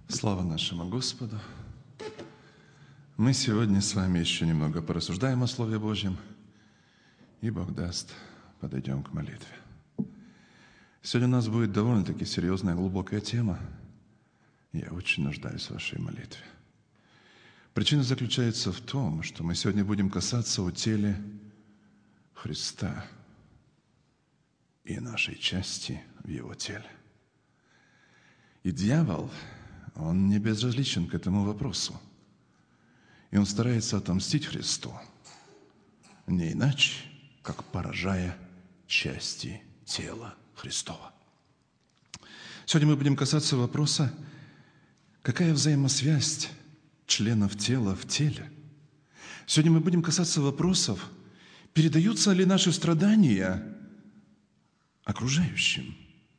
Слава нашему Господу! Мы сегодня с вами еще немного порассуждаем о Слове Божьем, и Бог даст, подойдем к молитве. Сегодня у нас будет довольно-таки серьезная, глубокая тема. Я очень нуждаюсь в вашей молитве. Причина заключается в том, что мы сегодня будем касаться о теле Христа и нашей части в Его теле. И дьявол, он не безразличен к этому вопросу. И он старается отомстить Христу, не иначе, как поражая части тела Христова. Сегодня мы будем касаться вопроса, какая взаимосвязь членов тела в теле. Сегодня мы будем касаться вопросов, передаются ли наши страдания окружающим.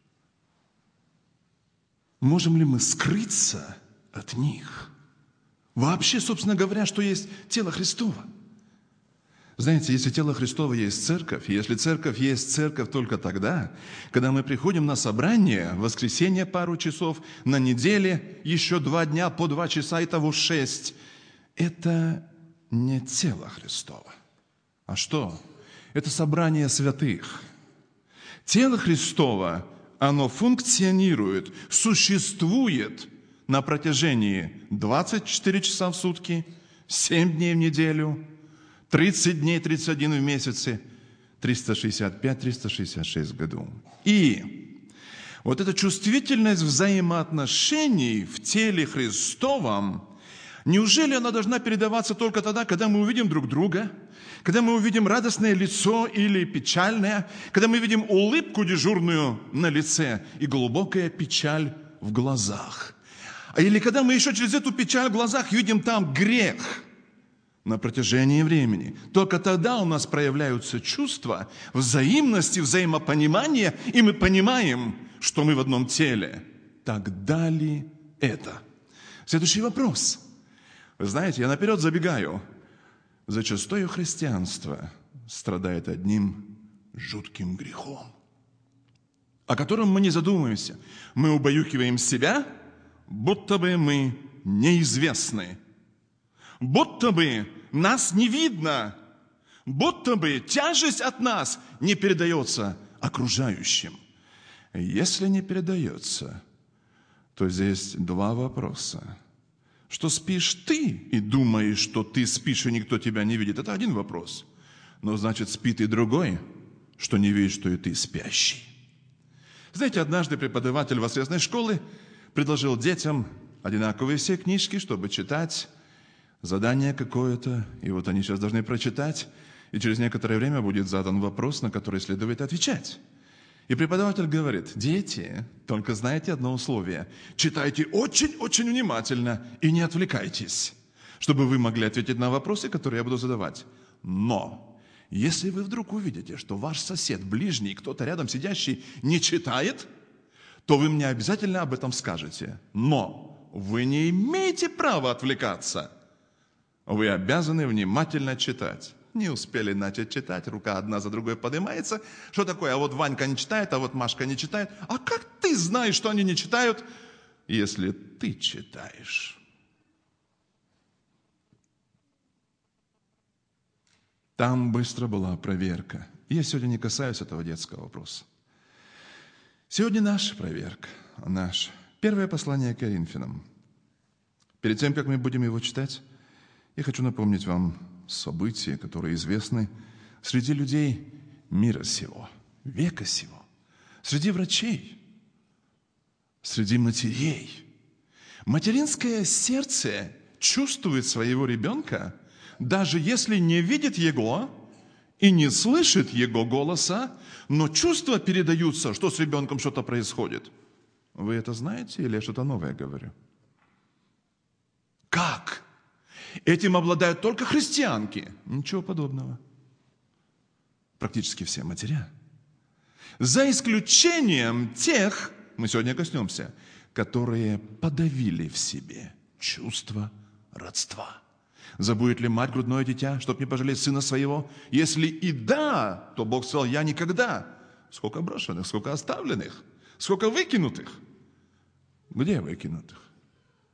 Можем ли мы скрыться от них? Вообще, собственно говоря, что есть тело Христово. Знаете, если тело Христово есть церковь, если церковь есть церковь только тогда, когда мы приходим на собрание, в воскресенье пару часов, на неделе еще 2 дня по 2 часа, итого 6, это не тело Христово. А что? Это собрание святых. Тело Христово, оно функционирует, существует на протяжении 24 часа в сутки, 7 дней в неделю, 30 дней, 31 в месяце, 365-366 в году. И вот эта чувствительность взаимоотношений в теле Христовом, неужели она должна передаваться только тогда, когда мы увидим друг друга, когда мы увидим радостное лицо или печальное, когда мы видим улыбку дежурную на лице и глубокая печаль в глазах? Или когда мы еще через эту печаль в глазах видим там грех на протяжении времени? Только тогда у нас проявляются чувства взаимности, взаимопонимания, и мы понимаем, что мы в одном теле. Тогда ли это? Следующий вопрос. Вы знаете, я наперед забегаю. Зачастую христианство страдает одним жутким грехом, о котором мы не задумываемся. Мы убаюкиваем себя, будто бы мы неизвестны, будто бы нас не видно, будто бы тяжесть от нас не передается окружающим. Если не передается, то здесь 2 вопроса. Что спишь ты и думаешь, что ты спишь, и никто тебя не видит, это один вопрос. Но значит, спит и другой, что не видит, что и ты спящий. Знаете, однажды преподаватель воскресной школы предложил детям одинаковые все книжки, чтобы читать задание какое-то. И вот они сейчас должны прочитать, и через некоторое время будет задан вопрос, на который следует отвечать. И преподаватель говорит: дети, только знайте одно условие. Читайте очень-очень внимательно и не отвлекайтесь, чтобы вы могли ответить на вопросы, которые я буду задавать. Но если вы вдруг увидите, что ваш сосед, ближний, кто-то рядом сидящий не читает, то вы мне обязательно об этом скажете. Но вы не имеете права отвлекаться. Вы обязаны внимательно читать. Не успели начать читать, рука одна за другой поднимается. Что такое? А вот Ванька не читает, а вот Машка не читает. А как ты знаешь, что они не читают, если ты читаешь? Там быстро была проверка. Я сегодня не касаюсь этого детского вопроса. Сегодня наша проверка, наше. Первое послание к Коринфянам. Перед тем, как мы будем его читать, я хочу напомнить вам события, которые известны среди людей мира сего, века сего, среди врачей, среди матерей. Материнское сердце чувствует своего ребенка, даже если не видит его и не слышит его голоса, но чувства передаются, что с ребенком что-то происходит. Вы это знаете или я что-то новое говорю? Как? Этим обладают только христианки. Ничего подобного. Практически все матеря. За исключением тех, мы сегодня коснемся, которые подавили в себе чувство родства. Забудет ли мать грудное дитя, чтоб не пожалеть сына своего? Если и да, то Бог сказал: я никогда. Сколько брошенных, сколько оставленных, сколько выкинутых. Где выкинутых?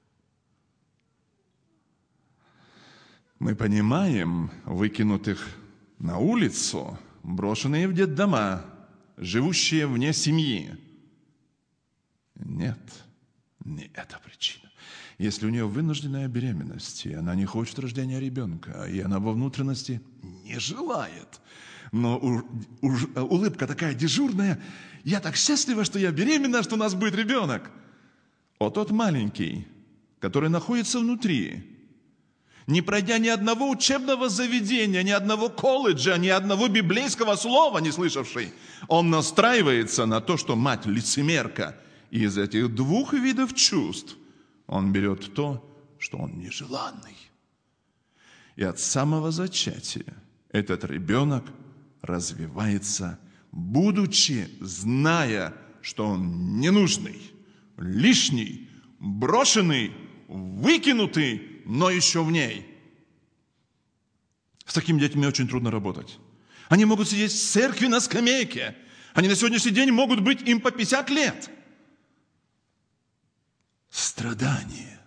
Мы понимаем выкинутых на улицу, брошенные в детдома, живущие вне семьи. Нет, не это причина. Если у нее вынужденная беременность, и она не хочет рождения ребенка, и она во внутренности не желает, но улыбка такая дежурная, я так счастлива, что я беременна, что у нас будет ребенок. А тот маленький, который находится внутри, не пройдя ни одного учебного заведения, ни одного колледжа, ни одного библейского слова не слышавший, он настраивается на то, что мать лицемерка. И из этих двух видов чувств он берет то, что он нежеланный. И от самого зачатия этот ребенок развивается, будучи, зная, что он ненужный, лишний, брошенный, выкинутый, но еще в ней. С такими детьми очень трудно работать. Они могут сидеть в церкви на скамейке. Они на сегодняшний день могут быть им по 50 лет. Страдания.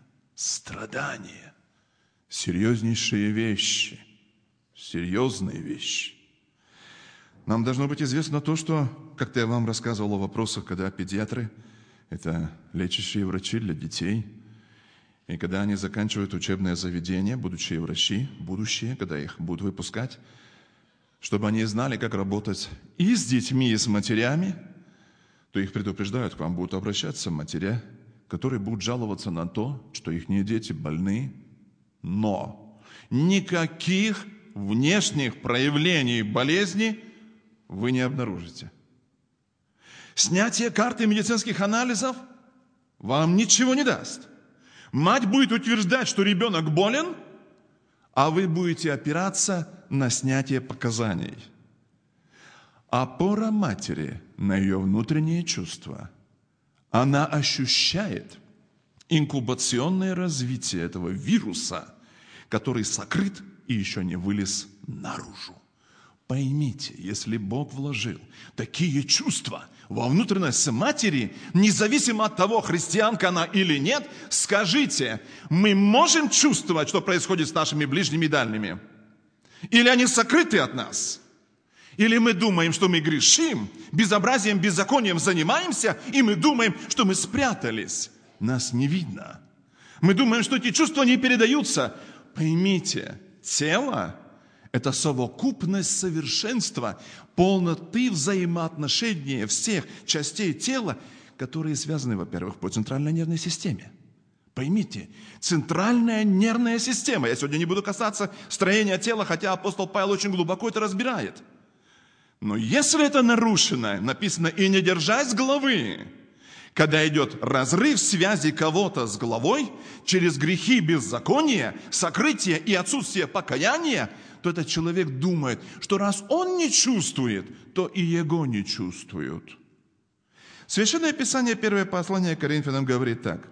Серьезнейшие вещи. Серьезные вещи. Нам должно быть известно то, что, как-то я вам рассказывал о вопросах, когда педиатры, это лечащие врачи для детей, и когда они заканчивают учебное заведение, будущие врачи, будущие, когда их будут выпускать, чтобы они знали, как работать и с детьми, и с матерями, то их предупреждают, к вам будут обращаться матеря, которые будут жаловаться на то, что их дети больны, но никаких внешних проявлений болезни вы не обнаружите. Снятие карты медицинских анализов вам ничего не даст. Мать будет утверждать, что ребенок болен, а вы будете опираться на снятие показаний. Опора матери на ее внутренние чувства. Она ощущает инкубационное развитие этого вируса, который сокрыт и еще не вылез наружу. Поймите, если Бог вложил такие чувства во внутренность матери, независимо от того, христианка она или нет, скажите, мы можем чувствовать, что происходит с нашими ближними и дальними? Или они сокрыты от нас? Или мы думаем, что мы грешим, безобразием, беззаконием занимаемся, и мы думаем, что мы спрятались? Нас не видно. Мы думаем, что эти чувства не передаются. Поймите, тело – это совокупность совершенства, полноты взаимоотношения всех частей тела, которые связаны, во-первых, по центральной нервной системе. Поймите, центральная нервная система. Я сегодня не буду касаться строения тела, хотя апостол Павел очень глубоко это разбирает. Но если это нарушено, написано, и не держась головы, когда идет разрыв связи кого-то с головой через грехи беззакония, сокрытие и отсутствие покаяния, то этот человек думает, что раз он не чувствует, то и его не чувствуют. Священное Писание, 1 послание к Коринфянам говорит так.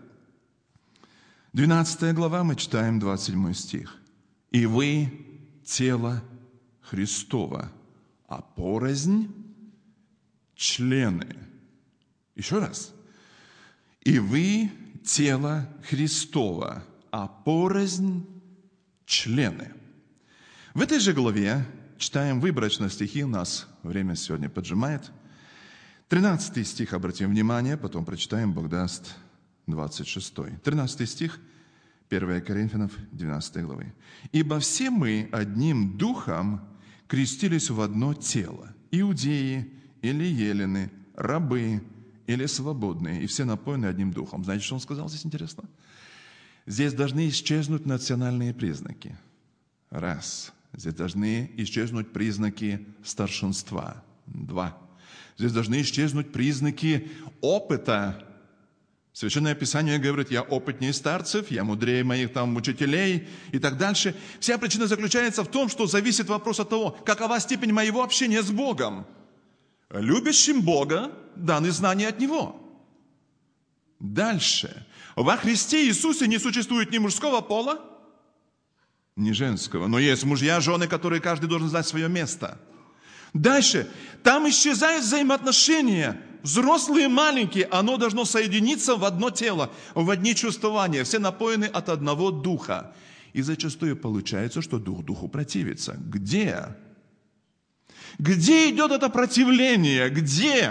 12 глава, мы читаем 27 стих. «И вы тело Христова, а порознь члены». Еще раз. «И вы тело Христова, а порознь члены». В этой же главе читаем выборочно стихи, у нас время сегодня поджимает. 13 стих, обратим внимание, потом прочитаем, Бог даст, 26. 13 стих, 1 Коринфянам, 12 главы. «Ибо все мы одним духом крестились в одно тело, иудеи или елены, рабы или свободные, и все напоены одним духом». Знаете, что он сказал здесь интересно? Здесь должны исчезнуть национальные признаки. Раз. Здесь должны исчезнуть признаки старшинства. Два. Здесь должны исчезнуть признаки опыта. Священное Писание говорит, я опытнее старцев, я мудрее моих там учителей и так дальше. Вся причина заключается в том, что зависит вопрос от того, какова степень моего общения с Богом. Любящим Бога даны знания от Него. Дальше. Во Христе Иисусе не существует ни мужского пола, ни женского. Но есть мужья, жены, которые каждый должен знать свое место. Дальше. Там исчезают взаимоотношения. Взрослые и маленькие. Оно должно соединиться в одно тело, в одни чувствования. Все напоены от одного духа. И зачастую получается, что дух духу противится. Где? Где идет это противление? Где?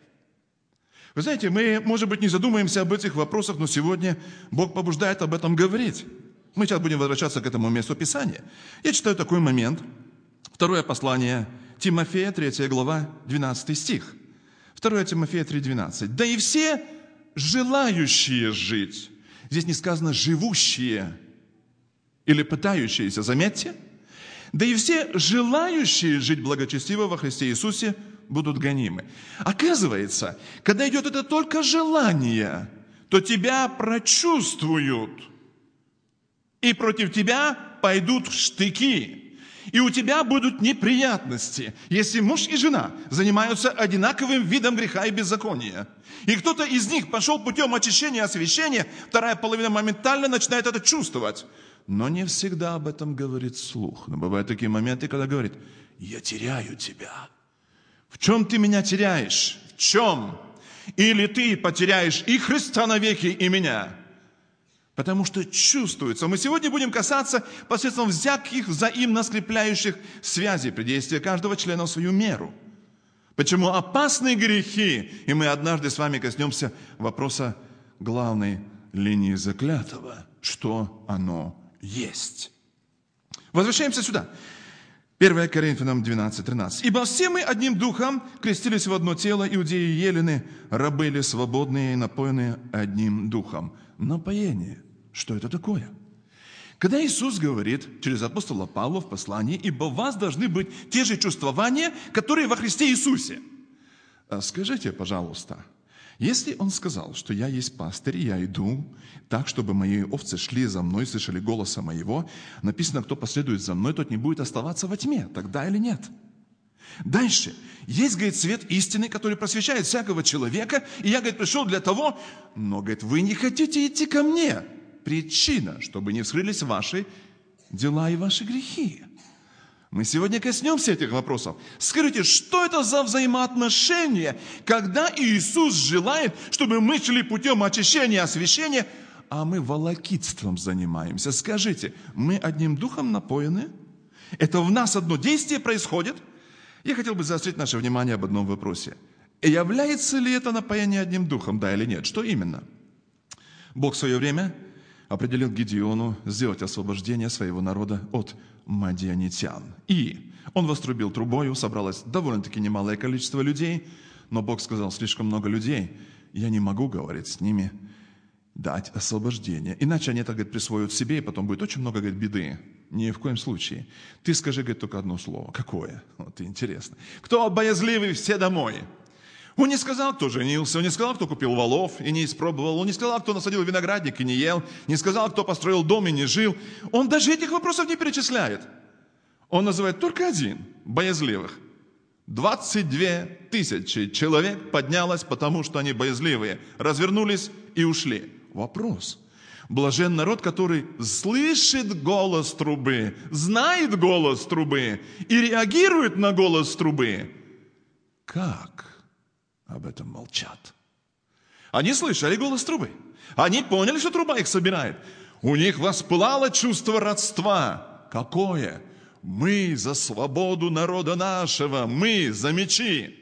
Вы знаете, мы, может быть, не задумаемся об этих вопросах, но сегодня Бог побуждает об этом говорить. Мы сейчас будем возвращаться к этому месту Писания. Я читаю такой момент. Второе послание Тимофея, 3 глава, 12 стих. 2 Тимофея 3:12. «Да и все желающие жить». Здесь не сказано «живущие» или «пытающиеся». Заметьте. «Да и все желающие жить благочестиво во Христе Иисусе будут гонимы». Оказывается, когда идет это только желание, то тебя прочувствуют. И против тебя пойдут штыки. И у тебя будут неприятности, если муж и жена занимаются одинаковым видом греха и беззакония. И кто-то из них пошел путем очищения и освящения, вторая половина моментально начинает это чувствовать. Но не всегда об этом говорит вслух. Но бывают такие моменты, когда говорит: «Я теряю тебя». В чем ты меня теряешь? В чем? Или ты потеряешь и Христа навеки, и меня? Потому что чувствуется. Мы сегодня будем касаться посредством всяких взаимно скрепляющих связей при действии каждого члена в свою меру. Почему опасны грехи? И мы однажды с вами коснемся вопроса главной линии заклятого. Что оно есть? Возвращаемся сюда. 1 Коринфянам 12:13. «Ибо все мы одним духом крестились в одно тело, иудеи и елены, рабы ли свободные и напоенные одним духом». Напоение. Что это такое? Когда Иисус говорит через апостола Павла в послании: «Ибо у вас должны быть те же чувствования, которые во Христе Иисусе». Скажите, пожалуйста, если Он сказал, что я есть пастырь, я иду так, чтобы мои овцы шли за мной, слышали голоса моего, написано: кто последует за мной, тот не будет оставаться во тьме. Тогда или нет? Дальше. Есть, говорит, свет истины, который просвещает всякого человека, и я, говорит, пришел для того, но, говорит, вы не хотите идти ко мне. Причина, чтобы не вскрылись ваши дела и ваши грехи. Мы сегодня коснемся этих вопросов. Скажите, что это за взаимоотношения, когда Иисус желает, чтобы мы шли путем очищения и освящения, а мы волокитством занимаемся? Скажите, мы одним духом напоены? Это в нас одно действие происходит? Я хотел бы заострить наше внимание об одном вопросе. Является ли это напоение одним духом, да или нет? Что именно? Бог в свое время определил Гидеону сделать освобождение своего народа от мадианитян. И он вострубил трубою, собралось довольно-таки немалое количество людей, но Бог сказал: слишком много людей, я не могу, говорить с ними, дать освобождение. Иначе они это, говорит, присвоят себе, и потом будет очень много, говорит, беды. Ни в коем случае. Ты скажи, говорит, только одно слово. Какое? Вот интересно. Кто боязливый, все домой. Он не сказал, кто женился, он не сказал, кто купил волов и не испробовал, он не сказал, кто насадил виноградник и не ел, не сказал, кто построил дом и не жил. Он даже этих вопросов не перечисляет. Он называет только один – боязливых. 22 тысячи человек поднялось, потому что они боязливые, развернулись и ушли. Вопрос. Блажен народ, который слышит голос трубы, знает голос трубы и реагирует на голос трубы. Как об этом молчат? Они слышали голос трубы. Они поняли, что труба их собирает. У них воспылало чувство родства. Какое? Мы за свободу народа нашего, мы за мечи.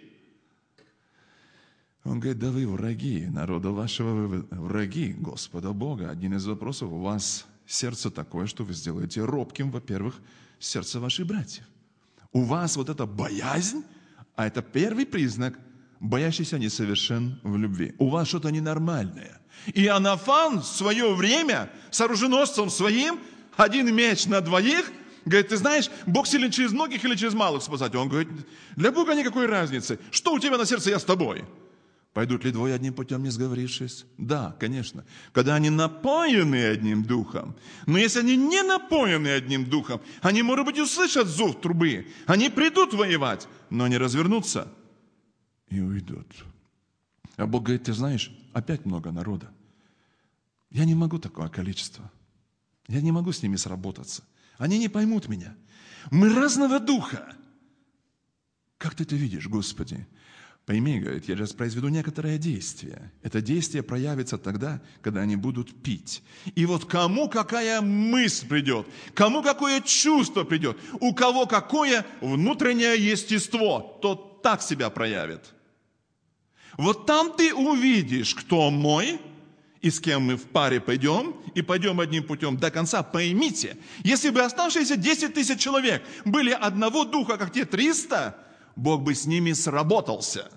Он говорит: да вы враги народа вашего, вы враги Господа Бога. Один из вопросов: у вас сердце такое, что вы сделаете робким, во-первых, сердце ваших братьев. У вас вот эта боязнь, а это первый признак, боящийся несовершен в любви. У вас что-то ненормальное. И Иоаннафан в свое время с оруженосцем своим, один меч на двоих, говорит: ты знаешь, Бог силен через многих или через малых спасать? Он говорит: для Бога никакой разницы. Что у тебя на сердце, я с тобой. Пойдут ли двое одним путем, не сговорившись? Да, конечно. Когда они напоены одним духом. Но если они не напоены одним духом, они, может быть, услышат зов трубы. Они придут воевать, но они развернутся и уйдут. А Бог говорит: ты знаешь, опять много народа. Я не могу такое количество. Я не могу с ними сработаться. Они не поймут меня. Мы разного духа. Как ты это видишь, Господи? Пойми, говорит, я сейчас произведу некоторое действие. Это действие проявится тогда, когда они будут пить. И вот кому какая мысль придет, кому какое чувство придет, у кого какое внутреннее естество, тот так себя проявит. Вот там ты увидишь, кто мой, и с кем мы в паре пойдем, и пойдем одним путем до конца. Поймите, если бы оставшиеся 10 тысяч человек были одного духа, как те 300, Бог бы с ними сработался.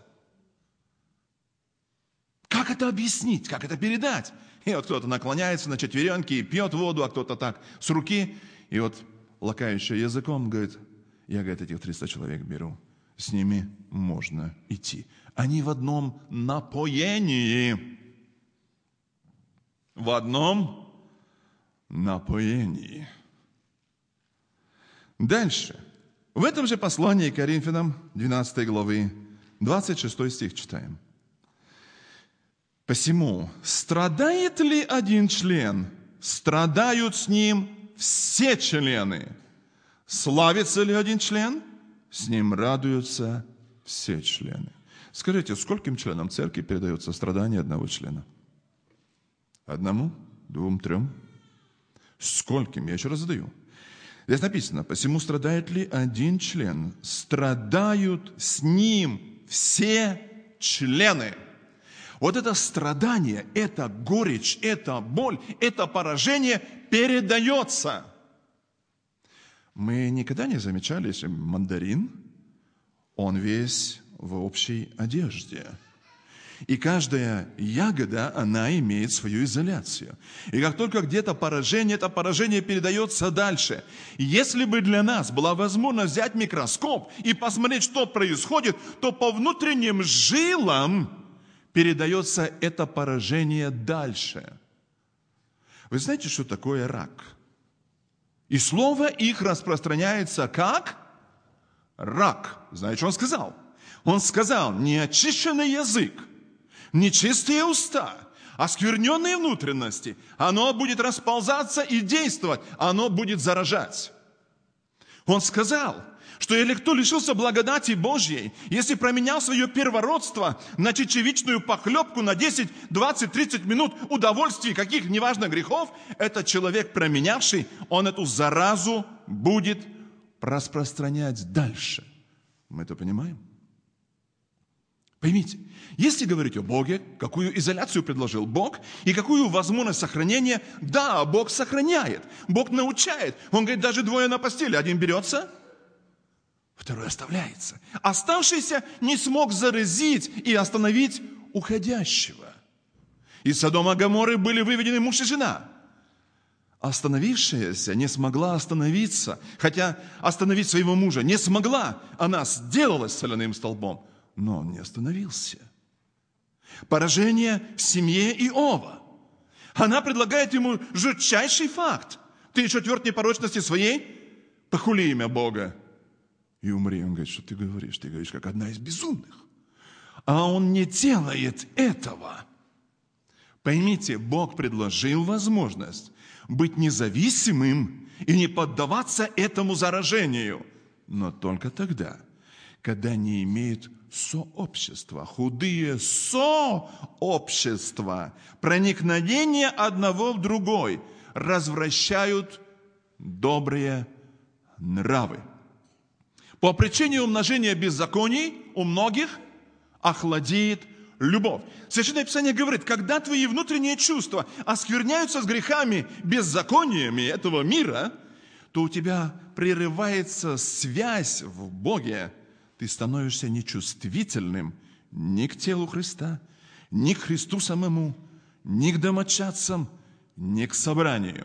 Как это объяснить? Как это передать? И вот кто-то наклоняется на четвереньки и пьет воду, а кто-то так с руки. И вот лакающий языком говорит, я, говорит, этих 300 человек беру. С ними можно идти. Они в одном напоении. В одном напоении. Дальше. В этом же послании к Коринфянам, 12 главы, 26 стих читаем. «Посему, страдает ли один член, страдают с ним все члены. Славится ли один член, с ним радуются все члены». Скажите, скольким членам церкви передается страдание одного члена? 1, 2, 3? Скольким? Я еще раз задаю. Здесь написано, посему страдает ли один член, страдают с ним все члены. Вот это страдание, это горечь, это боль, это поражение передается. Мы никогда не замечали, если мандарин, он весь в общей одежде. И каждая ягода, она имеет свою изоляцию. И как только где-то поражение, это поражение передается дальше. Если бы для нас была возможность взять микроскоп и посмотреть, что происходит, то по внутренним жилам передается это поражение дальше. Вы знаете, что такое рак? И слово их распространяется как рак. Знаете, что он сказал? Он сказал, неочищенный язык, нечистые уста, оскверненные внутренности, оно будет расползаться и действовать, оно будет заражать. Он сказал, что если кто лишился благодати Божьей, если променял свое первородство на чечевичную похлебку на 10, 20, 30 минут удовольствий, каких, неважно, грехов, этот человек, променявший, он эту заразу будет распространять дальше. Мы это понимаем? Поймите, если говорить о Боге, какую изоляцию предложил Бог и какую возможность сохранения, да, Бог сохраняет, Бог научает. Он говорит, даже 2 на постели, один берется, 2 оставляется. Оставшийся не смог заразить и остановить уходящего. Из Содома и Гоморры были выведены муж и жена. Остановившаяся не смогла остановиться, хотя остановить своего мужа не смогла. Она сделалась соляным столбом, но он не остановился. Поражение в семье Иова. Она предлагает ему жутчайший факт. Ты еще тверд непорочности своей? Похули имя Бога и умри. Он говорит, что ты говоришь? Ты говоришь, как одна из безумных. А он не делает этого. Поймите, Бог предложил возможность быть независимым и не поддаваться этому заражению. Но только тогда, когда не имеет сообщества, худые сообщества, проникновение одного в другой развращают добрые нравы. По причине умножения беззаконий у многих охладеет любовь. Священное Писание говорит, когда твои внутренние чувства оскверняются с грехами, беззакониями этого мира, то у тебя прерывается связь в Боге. Ты становишься нечувствительным ни к телу Христа, ни к Христу самому, ни к домочадцам, ни к собранию.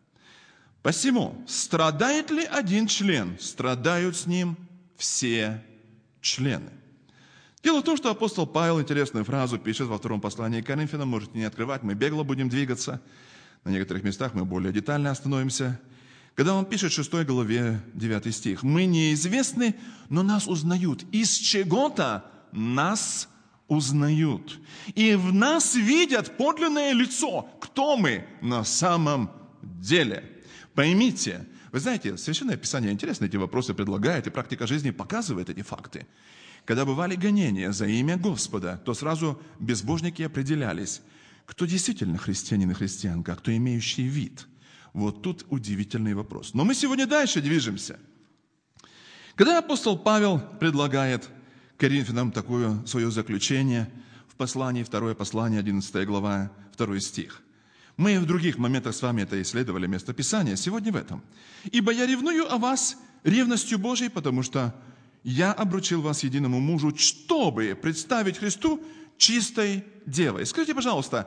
Посему, страдает ли один член, страдают с ним все члены. Дело в том, что апостол Павел интересную фразу пишет во 2 послании к Коринфянам, можете не открывать, мы бегло будем двигаться. На некоторых местах мы более детально остановимся. Когда он пишет в 6 главе 9 стих, «Мы неизвестны, но нас узнают. Из чего-то нас узнают. И в нас видят подлинное лицо, кто мы на самом деле». Поймите, вы знаете, Священное Писание интересно эти вопросы предлагает, и практика жизни показывает эти факты. Когда бывали гонения за имя Господа, то сразу безбожники определялись, кто действительно христианин и христианка, а кто имеющий вид. Вот тут удивительный вопрос. Но мы сегодня дальше движемся. Когда апостол Павел предлагает Коринфянам такое свое заключение в послании, 2 послание, 11 глава, 2 стих. Мы в других моментах с вами это исследовали, место Писания, сегодня в этом. «Ибо я ревную о вас ревностью Божией, потому что я обручил вас единому мужу, чтобы представить Христу чистой девой». Скажите, пожалуйста,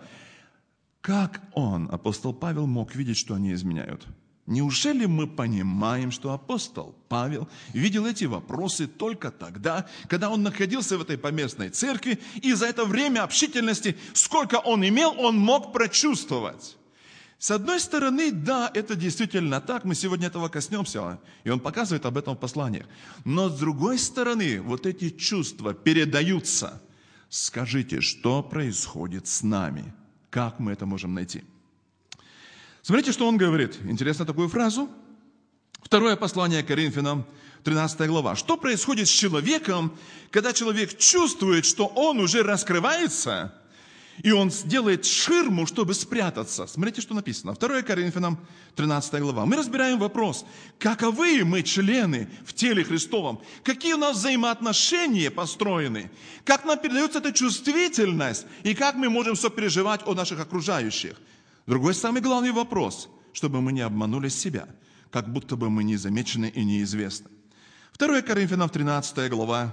как он, апостол Павел, мог видеть, что они изменяют? Неужели мы понимаем, что апостол Павел видел эти вопросы только тогда, когда он находился в этой поместной церкви, и за это время общительности, сколько он имел, он мог прочувствовать? С одной стороны, да, это действительно так, мы сегодня этого коснемся, и он показывает об этом в посланиях. Но с другой стороны, вот эти чувства передаются. Скажите, что происходит с нами? Как мы это можем найти? Смотрите, что он говорит. Интересно такую фразу. 2 послание Коринфянам, 13 глава. Что происходит с человеком, когда человек чувствует, что он уже раскрывается, и он делает ширму, чтобы спрятаться? Смотрите, что написано. 2 Коринфянам, 13 глава. Мы разбираем вопрос, каковы мы члены в теле Христовом, какие у нас взаимоотношения построены, как нам передается эта чувствительность, и как мы можем сопереживать о наших окружающих. Другой самый главный вопрос, чтобы мы не обманули себя, как будто бы мы незамечены и неизвестны. 2 Коринфянам, 13 глава,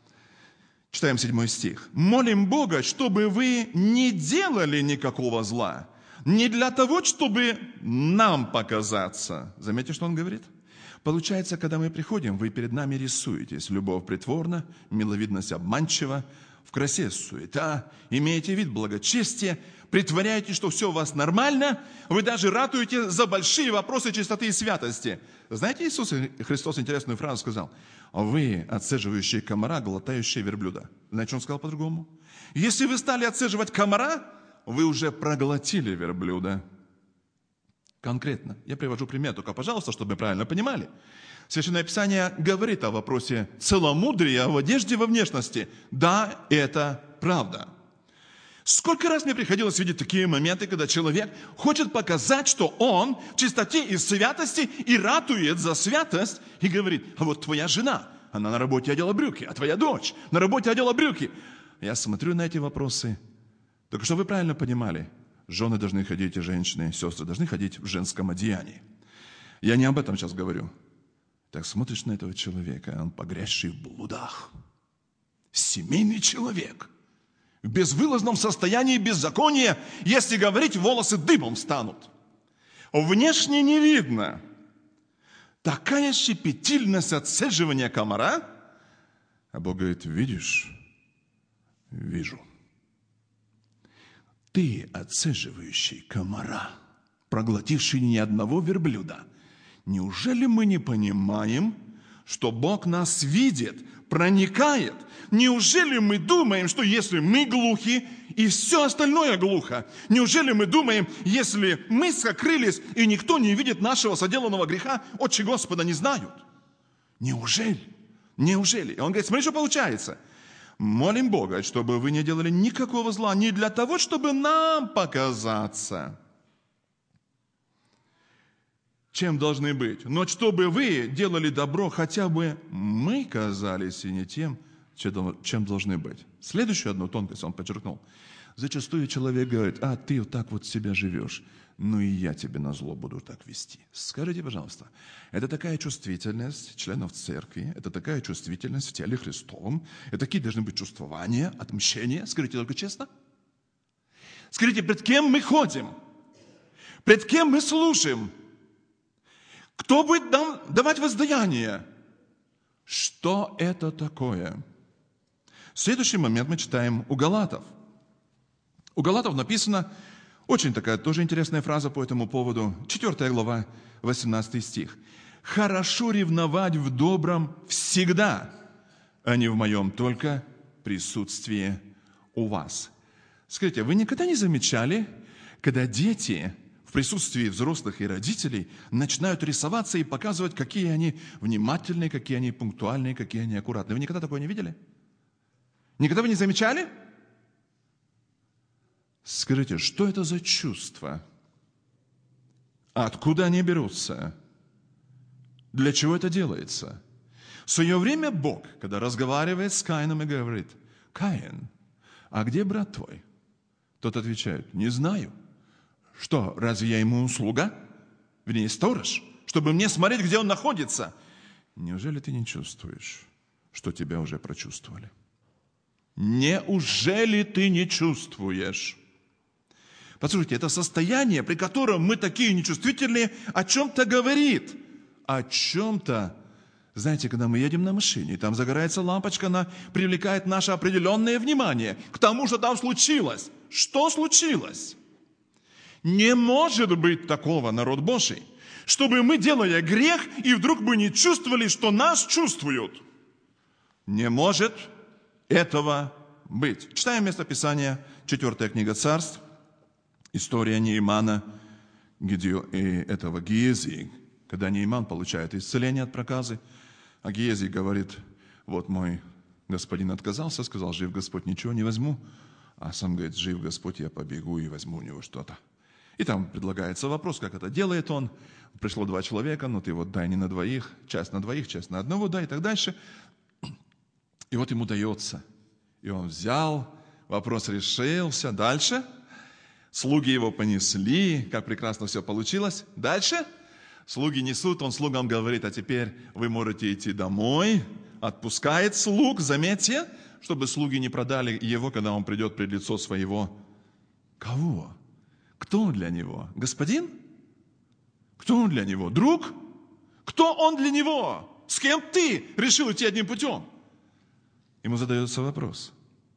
читаем 7 стих. «Молим Бога, чтобы вы не делали никакого зла, не для того, чтобы нам показаться». Заметьте, что он говорит? Получается, когда мы приходим, вы перед нами рисуетесь. Любовь притворна, миловидность обманчива, в красе суета, имеете вид благочестия, притворяете, что все у вас нормально, вы даже ратуете за большие вопросы чистоты и святости. Знаете, Иисус Христос интересную фразу сказал: «Вы, отцеживающие комара, глотающие верблюда». Знаете, что он сказал по-другому? Если вы стали отцеживать комара, вы уже проглотили верблюда. Конкретно. Я привожу пример, только, пожалуйста, чтобы вы правильно понимали. Священное Писание говорит о вопросе целомудрия в одежде, во внешности. Да, это правда. Сколько раз мне приходилось видеть такие моменты, когда человек хочет показать, что он в чистоте и святости и ратует за святость, и говорит: а вот твоя жена, она на работе одела брюки, а твоя дочь на работе одела брюки. Я смотрю на эти вопросы. Только чтобы вы правильно понимали, жены должны ходить, и женщины, сестры должны ходить в женском одеянии. Я не об этом сейчас говорю. Так смотришь на этого человека, он погрязший в блудах. Семейный человек. В безвылазном состоянии беззакония, если говорить, волосы дыбом станут. Внешне не видно. Такая щепетильность отцеживания комара. А Бог говорит: видишь? Вижу. Ты, отцеживающий комара, проглотивший ни одного верблюда, неужели мы не понимаем, что Бог нас видит, проникает? Неужели мы думаем, что если мы глухи, и все остальное глухо, неужели мы думаем, если мы сокрылись, и никто не видит нашего соделанного греха, отче Господа не знают? Неужели? Неужели? И он говорит: смотри, что получается. Молим Бога, чтобы вы не делали никакого зла, не для того, чтобы нам показаться, чем должны быть, но чтобы вы делали добро, хотя бы мы казались и не тем, чем должны быть. Следующую одну тонкость он подчеркнул. Зачастую человек говорит: а ты вот так вот себя живешь, ну и я тебе назло буду так вести. Скажите, пожалуйста, это такая чувствительность членов церкви, это такая чувствительность в теле Христовом, это такие должны быть чувствования, отмщения. Скажите только честно. Скажите, пред кем мы ходим? Пред кем мы служим? Кто будет нам давать воздаяние? Что это такое? Следующий момент мы читаем у Галатов. У Галатов написано, очень такая тоже интересная фраза по этому поводу, 4 глава, 18 стих. «Хорошо ревновать в добром всегда, а не в моем только присутствии у вас». Скажите, вы никогда не замечали, когда дети в присутствии взрослых и родителей начинают рисоваться и показывать, какие они внимательные, какие они пунктуальные, какие они аккуратные? Вы никогда такое не видели? Никогда вы не замечали? Скажите, что это за чувства? Откуда они берутся? Для чего это делается? В свое время Бог, когда разговаривает с Каином и говорит: «Каин, а где брат твой?» Тот отвечает: «Не знаю». Что, разве я ему слуга? Вернее, сторож, чтобы мне смотреть, где он находится? Неужели ты не чувствуешь, что тебя уже прочувствовали? Неужели ты не чувствуешь? Послушайте, это состояние, при котором мы такие нечувствительные, о чем-то говорит. О чем-то. Знаете, когда мы едем на машине, и там загорается лампочка, она привлекает наше определенное внимание к тому, что там случилось. Что случилось? Не может быть такого, народ Божий, чтобы мы, делая грех, и вдруг бы не чувствовали, что нас чувствуют. Не может этого быть. Читаем местописание, 4 книга Царств, история Неимана и этого Гиезии. Когда Неиман получает исцеление от проказы, а Гиезий говорит: вот мой господин отказался, сказал: жив Господь, ничего не возьму. А сам говорит: жив Господь, я побегу и возьму у него что-то. И там предлагается вопрос, как это делает он. Пришло 2 человека, ну ты вот дай не на двоих, часть на двоих, часть на одного, дай и так дальше. И вот ему дается. И он взял, вопрос решился. Дальше слуги его понесли, как прекрасно все получилось. Дальше слуги несут, он слугам говорит: а теперь вы можете идти домой. Отпускает слуг, заметьте, чтобы слуги не продали его, когда он придет пред лицо своего. Кого? Кто он для него? Господин? Кто он для него? Друг? Кто он для него? С кем ты решил идти одним путем? Ему задается вопрос.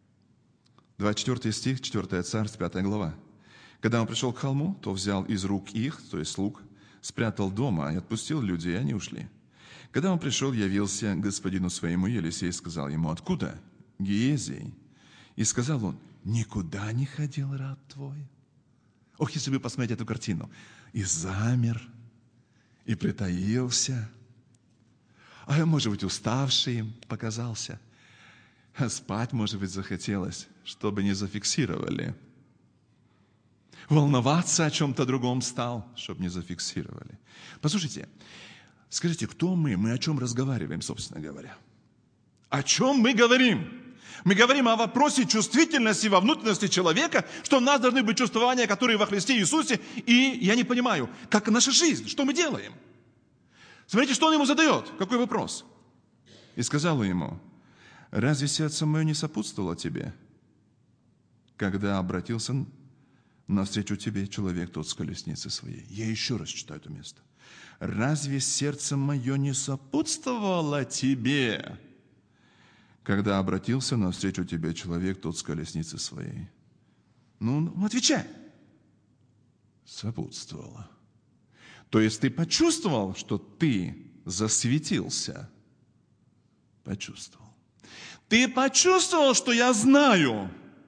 24 стих, 4 Царств, 5 глава. Когда он пришел к холму, то взял из рук их, то есть слуг, спрятал дома и отпустил людей, и они ушли. Когда он пришел, явился господину своему, Елисей сказал ему: откуда? Гиезий. И сказал он: никуда не ходил раб твой. Ох, если вы посмотрите эту картину. И замер, и притаился. А может быть, уставший им показался. А спать, может быть, захотелось, чтобы не зафиксировали. Волноваться о чем-то другом стал, чтобы не зафиксировали. Послушайте, скажите, кто мы? Мы о чем разговариваем, собственно говоря? О чем мы говорим? Мы говорим о вопросе чувствительности во внутренности человека, что у нас должны быть чувствования, которые во Христе Иисусе. И я не понимаю, как наша жизнь, что мы делаем? Смотрите, что он ему задает, какой вопрос. И сказал ему: разве сердце мое не сопутствовало тебе, когда обратился навстречу тебе человек тот с колесницы своей? Я еще раз читаю это место. Разве сердце мое не сопутствовало тебе, когда обратился навстречу тебе человек тот с колесницы своей? Ну, отвечай. Сопутствовало. То есть ты почувствовал, что ты засветился? Почувствовал. Ты почувствовал, что я знаю?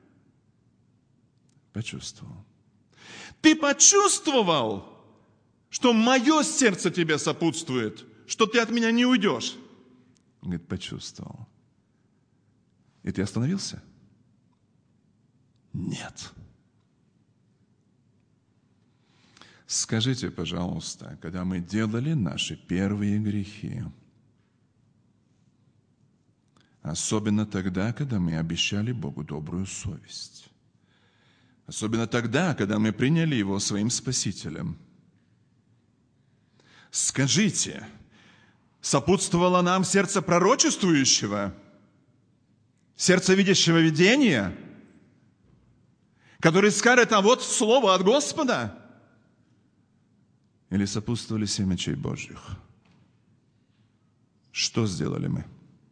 Почувствовал. Ты почувствовал, что мое сердце тебе сопутствует, что ты от меня не уйдешь? Он говорит: почувствовал. И ты остановился? Нет. Скажите, пожалуйста, когда мы делали наши первые грехи, особенно тогда, когда мы обещали Богу добрую совесть, особенно тогда, когда мы приняли Его своим Спасителем, скажите, сопутствовало нам сердце пророчествующего, сердце видящего видения, который скажет: а вот слово от Господа? Или сопутствовали 7 мечей Божьих? Что сделали мы?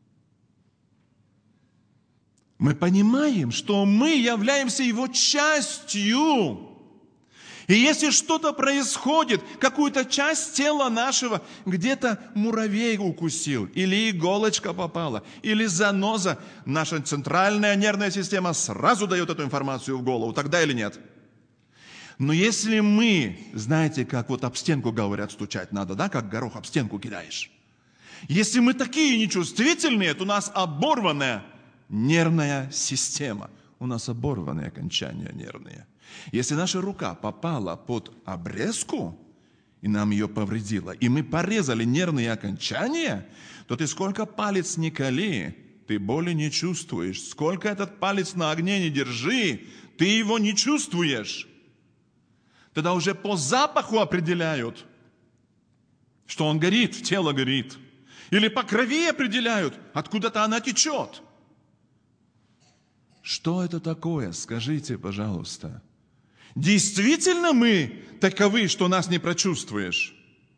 Мы понимаем, что мы являемся Его частью. И если что-то происходит, какую-то часть тела нашего, где-то муравей укусил, или иголочка попала, или заноза, наша центральная нервная система сразу дает эту информацию в голову, тогда или нет? Но если мы, знаете, как вот об стенку говорят, стучать надо, да, как горох об стенку кидаешь. Если мы такие нечувствительные, то у нас оборванная нервная система. У нас оборванные окончания нервные. Если наша рука попала под обрезку, и нам ее повредило, и мы порезали нервные окончания, то ты сколько палец не кали, ты боли не чувствуешь. Сколько этот палец на огне не держи, ты его не чувствуешь. Тогда уже по запаху определяют, что он горит, тело горит. Или по крови определяют, откуда-то она течет. Что это такое? Скажите, пожалуйста. Действительно мы таковы, что нас не прочувствуешь?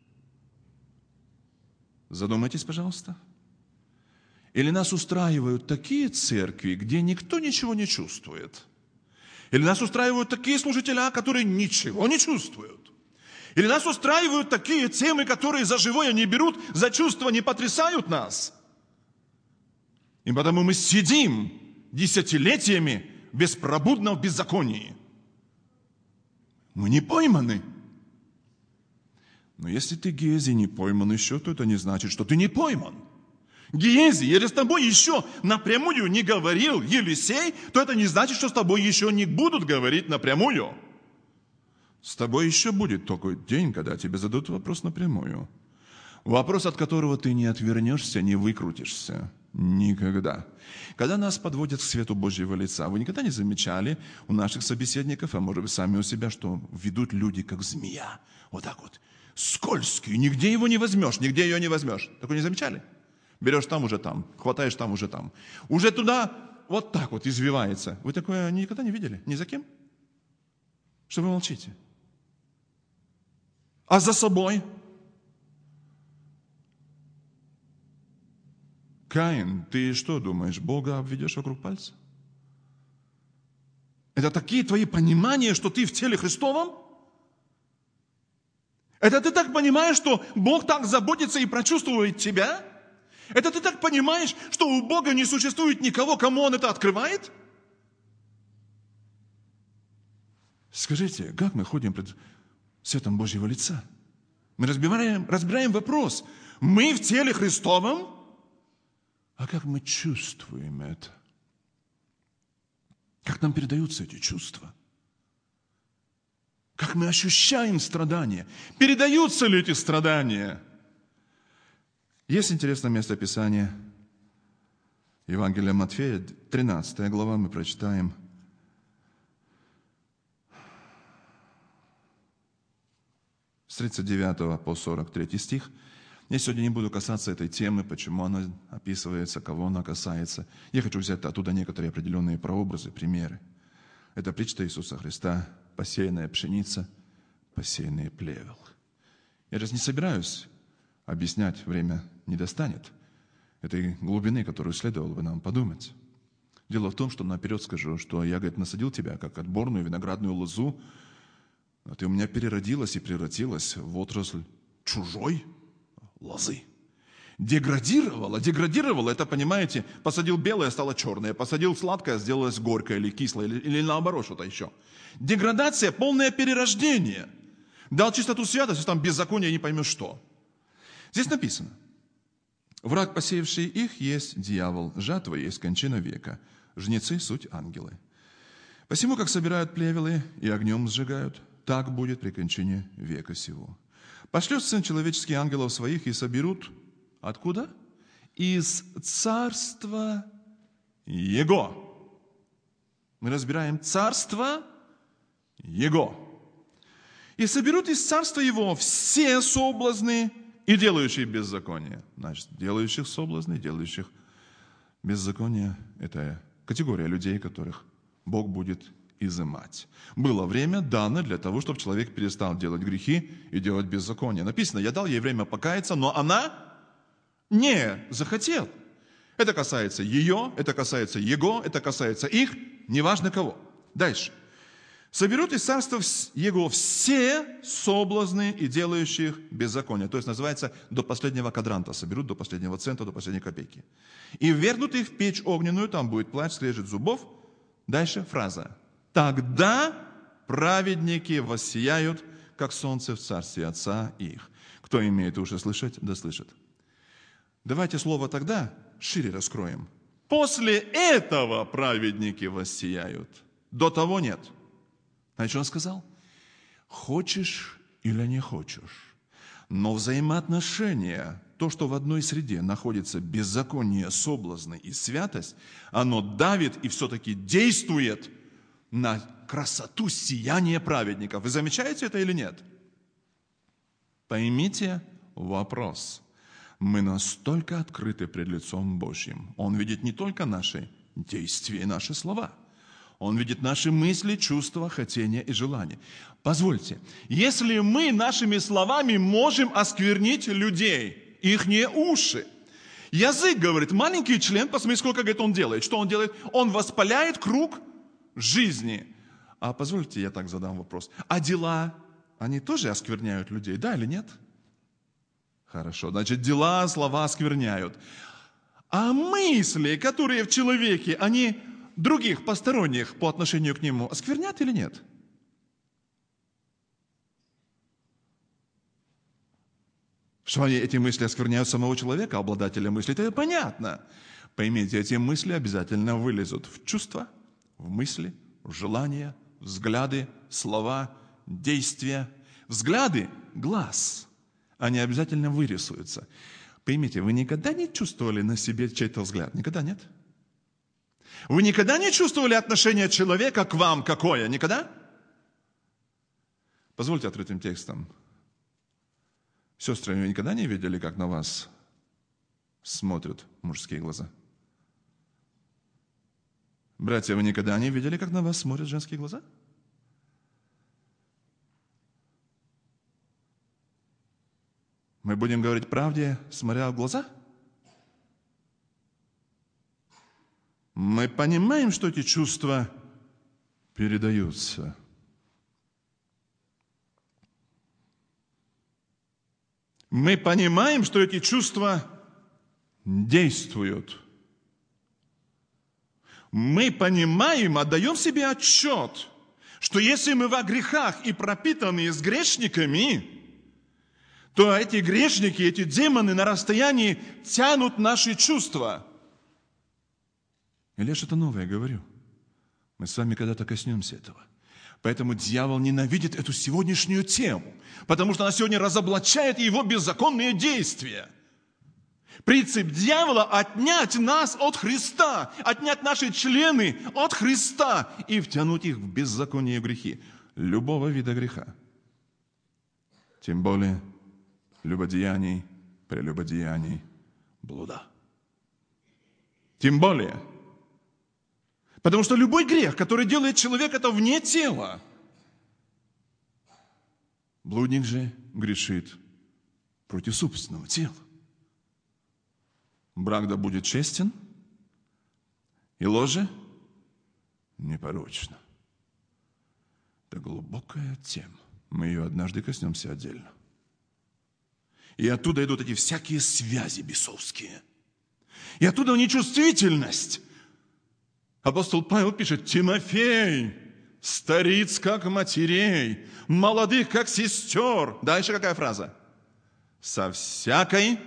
Задумайтесь, пожалуйста. Или нас устраивают такие церкви, где никто ничего не чувствует? Или нас устраивают такие служителя, которые ничего не чувствуют? Или нас устраивают такие темы, которые за живое не берут, за чувства не потрясают нас? И потому мы сидим десятилетиями беспробудно в беззаконии. Мы не пойманы. Но если ты, Гиези, не пойман еще, то это не значит, что ты не пойман. Гиези, если с тобой еще напрямую не говорил Елисей, то это не значит, что с тобой еще не будут говорить напрямую. С тобой еще будет такой день, когда тебе зададут вопрос напрямую. Вопрос, от которого ты не отвернешься, не выкрутишься. Никогда. Когда нас подводят к свету Божьего лица, вы никогда не замечали у наших собеседников, а может быть сами у себя, что ведут люди как змея. Вот так вот. Скользкий. Нигде его не возьмешь, нигде ее не возьмешь. Такое не замечали? Берешь там, уже там. Хватаешь там, уже там. Уже туда вот так вот извивается. Вы такое никогда не видели? Ни за кем? Что вы молчите? А за собой? Каин, ты что думаешь, Бога обведешь вокруг пальца? Это такие твои понимания, что ты в теле Христовом? Это ты так понимаешь, что Бог так заботится и прочувствует тебя? Это ты так понимаешь, что у Бога не существует никого, кому Он это открывает? Скажите, как мы ходим пред светом Божьего лица? Мы разбираем вопрос. Мы в теле Христовом? А как мы чувствуем это? Как нам передаются эти чувства? Как мы ощущаем страдания? Передаются ли эти страдания? Есть интересное место Писания. Евангелие Матфея, 13 глава, мы прочитаем. С 39 по 43 стих. Я сегодня не буду касаться этой темы, почему она описывается, кого она касается. Я хочу взять оттуда некоторые определенные прообразы, примеры. Это притча Иисуса Христа, посеянная пшеница, посеянный плевел. Я же не собираюсь объяснять, время не достанет этой глубины, которую следовало бы нам подумать. Дело в том, что наперед скажу, что я, говорит, насадил тебя, как отборную виноградную лозу, а ты у меня переродилась и превратилась в отрасль чужой лозы. Деградировала, это, понимаете, посадил белое, стало черное, посадил сладкое, сделалось горькое или кислое, или наоборот что-то еще. Деградация, полное перерождение. Дал чистоту святости, там беззаконие, не поймешь что. Здесь написано: враг, посеявший их, есть дьявол, жатва есть кончина века, жнецы суть ангелы. Посему, как собирают плевелы и огнем сжигают, так будет при кончине века сего. Пошлет Сын Человеческий ангелов своих и соберут, откуда? Из царства Его. Мы разбираем царство Его. И соберут из царства Его все соблазны и делающие беззаконие. Значит, делающих соблазны, делающих беззаконие – это категория людей, которых Бог будет изымать. Было время дано для того, чтобы человек перестал делать грехи и делать беззаконие. Написано: я дал ей время покаяться, но она не захотела. Это касается ее, это касается его, это касается их, неважно кого. Дальше. Соберут из царства его все соблазны и делающих беззаконие. То есть называется до последнего квадранта. Соберут до последнего цента, до последней копейки. И ввергнут их в печь огненную, там будет плач, скрежет зубов. Дальше фраза: тогда праведники воссияют, как солнце в царстве Отца их. Кто имеет уши слышать, да слышит. Давайте слово «тогда» шире раскроем. После этого праведники воссияют. До того нет. Знаете, что он сказал? Хочешь или не хочешь, но взаимоотношения, то, что в одной среде находится беззаконие, соблазны и святость, оно давит и все-таки действует на красоту сияния праведников. Вы замечаете это или нет? Поймите вопрос. Мы настолько открыты пред лицом Божьим. Он видит не только наши действия и наши слова. Он видит наши мысли, чувства, хотения и желания. Позвольте, если мы нашими словами можем осквернить людей, ихние уши, язык, говорит, маленький член, посмотри, сколько, говорит, он делает. Что он делает? Он воспаляет круг жизни. А позвольте, я так задам вопрос. А дела, они тоже оскверняют людей, да или нет? Хорошо, значит, дела, слова оскверняют. А мысли, которые в человеке, они других, посторонних по отношению к нему, осквернят или нет? Что эти мысли оскверняют самого человека, обладателя мысли, это понятно. Поймите, эти мысли обязательно вылезут в чувства, в мысли, в желания, взгляды, слова, действия. Взгляды – глаз. Они обязательно вырисуются. Поймите, вы никогда не чувствовали на себе чей-то взгляд? Никогда нет? Вы никогда не чувствовали отношение человека к вам какое? Никогда? Позвольте открытым текстом. Сестры, вы никогда не видели, как на вас смотрят мужские глаза? Братья, вы никогда не видели, как на вас смотрят женские глаза? Мы будем говорить правде, смотря в глаза? Мы понимаем, что эти чувства передаются. Мы понимаем, что эти чувства действуют. Мы понимаем, отдаем себе отчет, что если мы во грехах и пропитаны с грешниками, то эти грешники, эти демоны на расстоянии тянут наши чувства. Или я что-то новое говорю? Мы с вами когда-то коснемся этого. Поэтому дьявол ненавидит эту сегодняшнюю тему, потому что она сегодня разоблачает его беззаконные действия. Принцип дьявола – отнять нас от Христа, отнять наши члены от Христа и втянуть их в беззаконие и грехи. Любого вида греха. Тем более любодеяний, прелюбодеяний, блуда. Тем более. Потому что любой грех, который делает человек, это вне тела. Блудник же грешит против собственного тела. Брак да будет честен, и ложе непорочно. Это глубокая тема. Мы ее однажды коснемся отдельно. И оттуда идут эти всякие связи бесовские. И оттуда нечувствительность. Апостол Павел пишет: Тимофей, стариц как матерей, молодых как сестер. Дальше какая фраза? Со всякой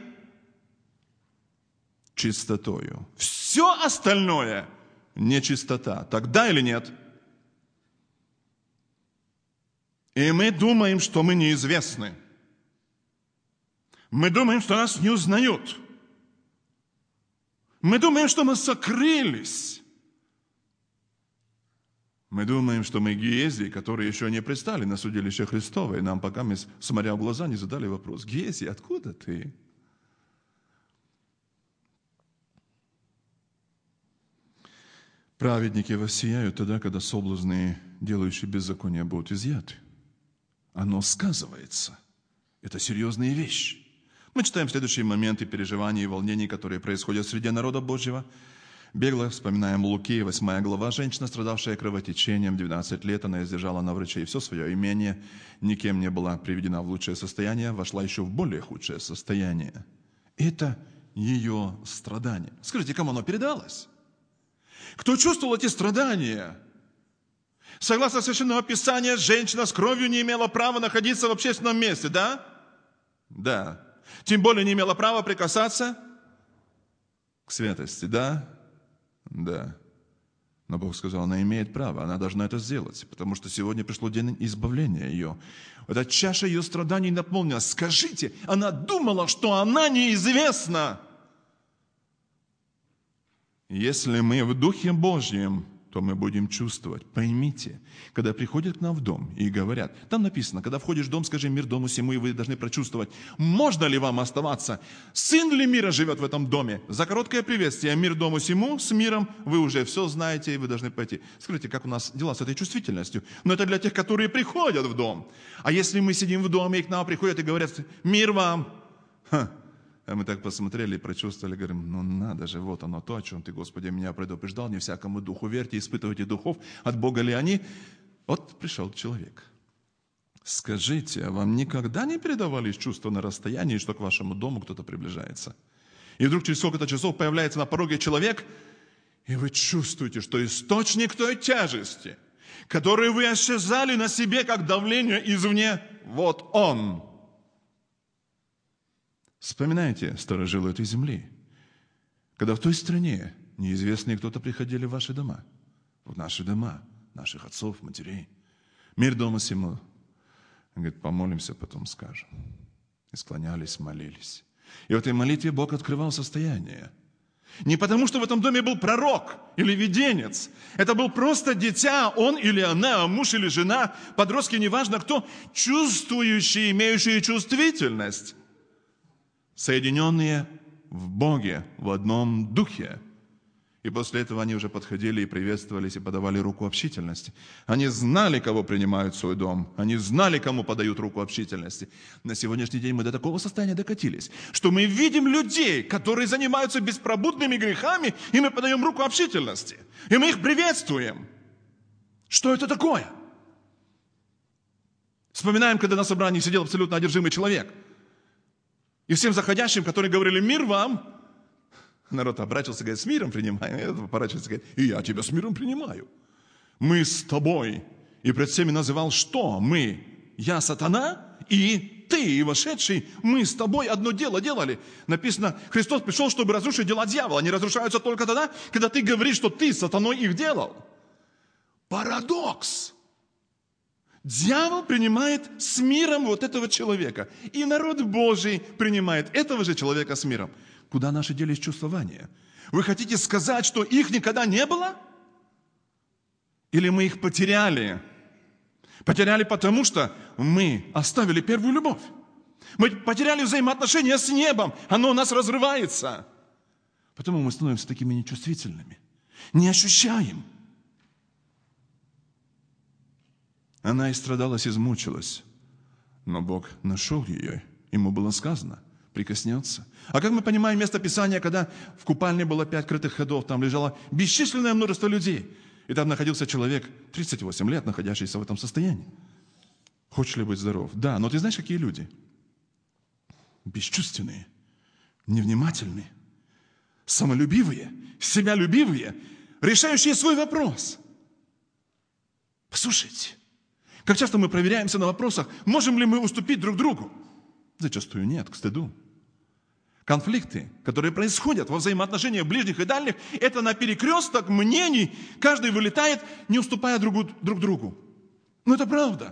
чистотою. Все остальное нечистота. Так да или нет? И мы думаем, что мы неизвестны. Мы думаем, что нас не узнают. Мы думаем, что мы сокрылись. Мы думаем, что мы Гиези, которые еще не предстали на судилище Христово, и нам пока мы, смотря в глаза, не задали вопрос: Гиези, откуда ты? Праведники воссияют тогда, когда соблазны, делающие беззаконие, будут изъяты. Оно сказывается. Это серьезные вещи. Мы читаем следующие моменты переживаний и волнений, которые происходят среди народа Божьего. Бегло вспоминаем Луки, 8 глава. Женщина, страдавшая кровотечением 12 лет, она издержала на врачей все свое имение, никем не была приведена в лучшее состояние, вошла еще в более худшее состояние. Это ее страдание. Скажите, кому оно передалось? Кто чувствовал эти страдания? Согласно Священному Писанию, женщина с кровью не имела права находиться в общественном месте, да? Да. Тем более не имела права прикасаться к святости, да? Да. Но Бог сказал, она имеет право, она должна это сделать, потому что сегодня пришло день избавления ее. Эта чаша ее страданий наполнилась. Скажите, она думала, что она неизвестна. Если мы в Духе Божьем, то мы будем чувствовать. Поймите, когда приходят к нам в дом и говорят, там написано, когда входишь в дом, скажи мир дому сему, и вы должны прочувствовать, можно ли вам оставаться, сын ли мира живет в этом доме. За короткое приветствие мир дому сему, с миром, вы уже все знаете, и вы должны пойти. Скажите, как у нас дела с этой чувствительностью? Но это для тех, которые приходят в дом. А если мы сидим в доме, и к нам приходят и говорят, мир вам, а мы так посмотрели и прочувствовали, говорим, ну надо же, вот оно то, о чем ты, Господи, меня предупреждал, не всякому духу верьте, испытывайте духов, от Бога ли они. Вот пришел человек. Скажите, а вам никогда не передавались чувства на расстоянии, что к вашему дому кто-то приближается? И вдруг через сколько-то часов появляется на пороге человек, и вы чувствуете, что источник той тяжести, который вы ощущали на себе как давление извне, вот он. Вспоминайте старожилы этой земли, когда в той стране неизвестные кто-то приходили в ваши дома, в наши дома, наших отцов, матерей. Мир дома сему. Он говорит, помолимся, потом скажем. И склонялись, молились. И в этой молитве Бог открывал состояние. Не потому, что в этом доме был пророк или виденец. Это был просто дитя, он или она, муж или жена, подростки, неважно кто, чувствующие, имеющие чувствительность. Соединенные в Боге, в одном духе. И после этого они уже подходили и приветствовались, и подавали руку общительности. Они знали, кого принимают в свой дом. Они знали, кому подают руку общительности. На сегодняшний день мы до такого состояния докатились, что мы видим людей, которые занимаются беспробудными грехами, и мы подаем руку общительности. И мы их приветствуем. Что это такое? Вспоминаем, когда на собрании сидел абсолютно одержимый человек. И всем заходящим, которые говорили «мир вам», народ обращался, говорит, с миром принимаем. И этот оборачивается, говорит, и я тебя с миром принимаю. Мы с тобой. И пред всеми называл что? Мы, я сатана, и ты, и вошедший, мы с тобой одно дело делали. Написано, Христос пришел, чтобы разрушить дела дьявола. Они разрушаются только тогда, когда ты говоришь, что ты сатаной их делал. Парадокс. Дьявол принимает с миром вот этого человека. И народ Божий принимает этого же человека с миром. Куда наши делись чувствования? Вы хотите сказать, что их никогда не было? Или мы их потеряли? Потеряли потому, что мы оставили первую любовь. Мы потеряли взаимоотношения с небом. Оно у нас разрывается. Потому мы становимся такими нечувствительными. Не ощущаем. Она истрадалась, измучилась. Но Бог нашел ее. Ему было сказано, прикоснется. А как мы понимаем место Писания, когда в купальне было 5 крытых ходов, там лежало бесчисленное множество людей. И там находился человек, 38 лет, находящийся в этом состоянии. Хочешь ли быть здоров? Да, но ты знаешь, какие люди? Бесчувственные, невнимательные, самолюбивые, себялюбивые, решающие свой вопрос. Послушайте. Как часто мы проверяемся на вопросах, можем ли мы уступить друг другу? Зачастую нет, к стыду. Конфликты, которые происходят во взаимоотношениях ближних и дальних, это на перекресток мнений, каждый вылетает, не уступая друг другу. Но это правда.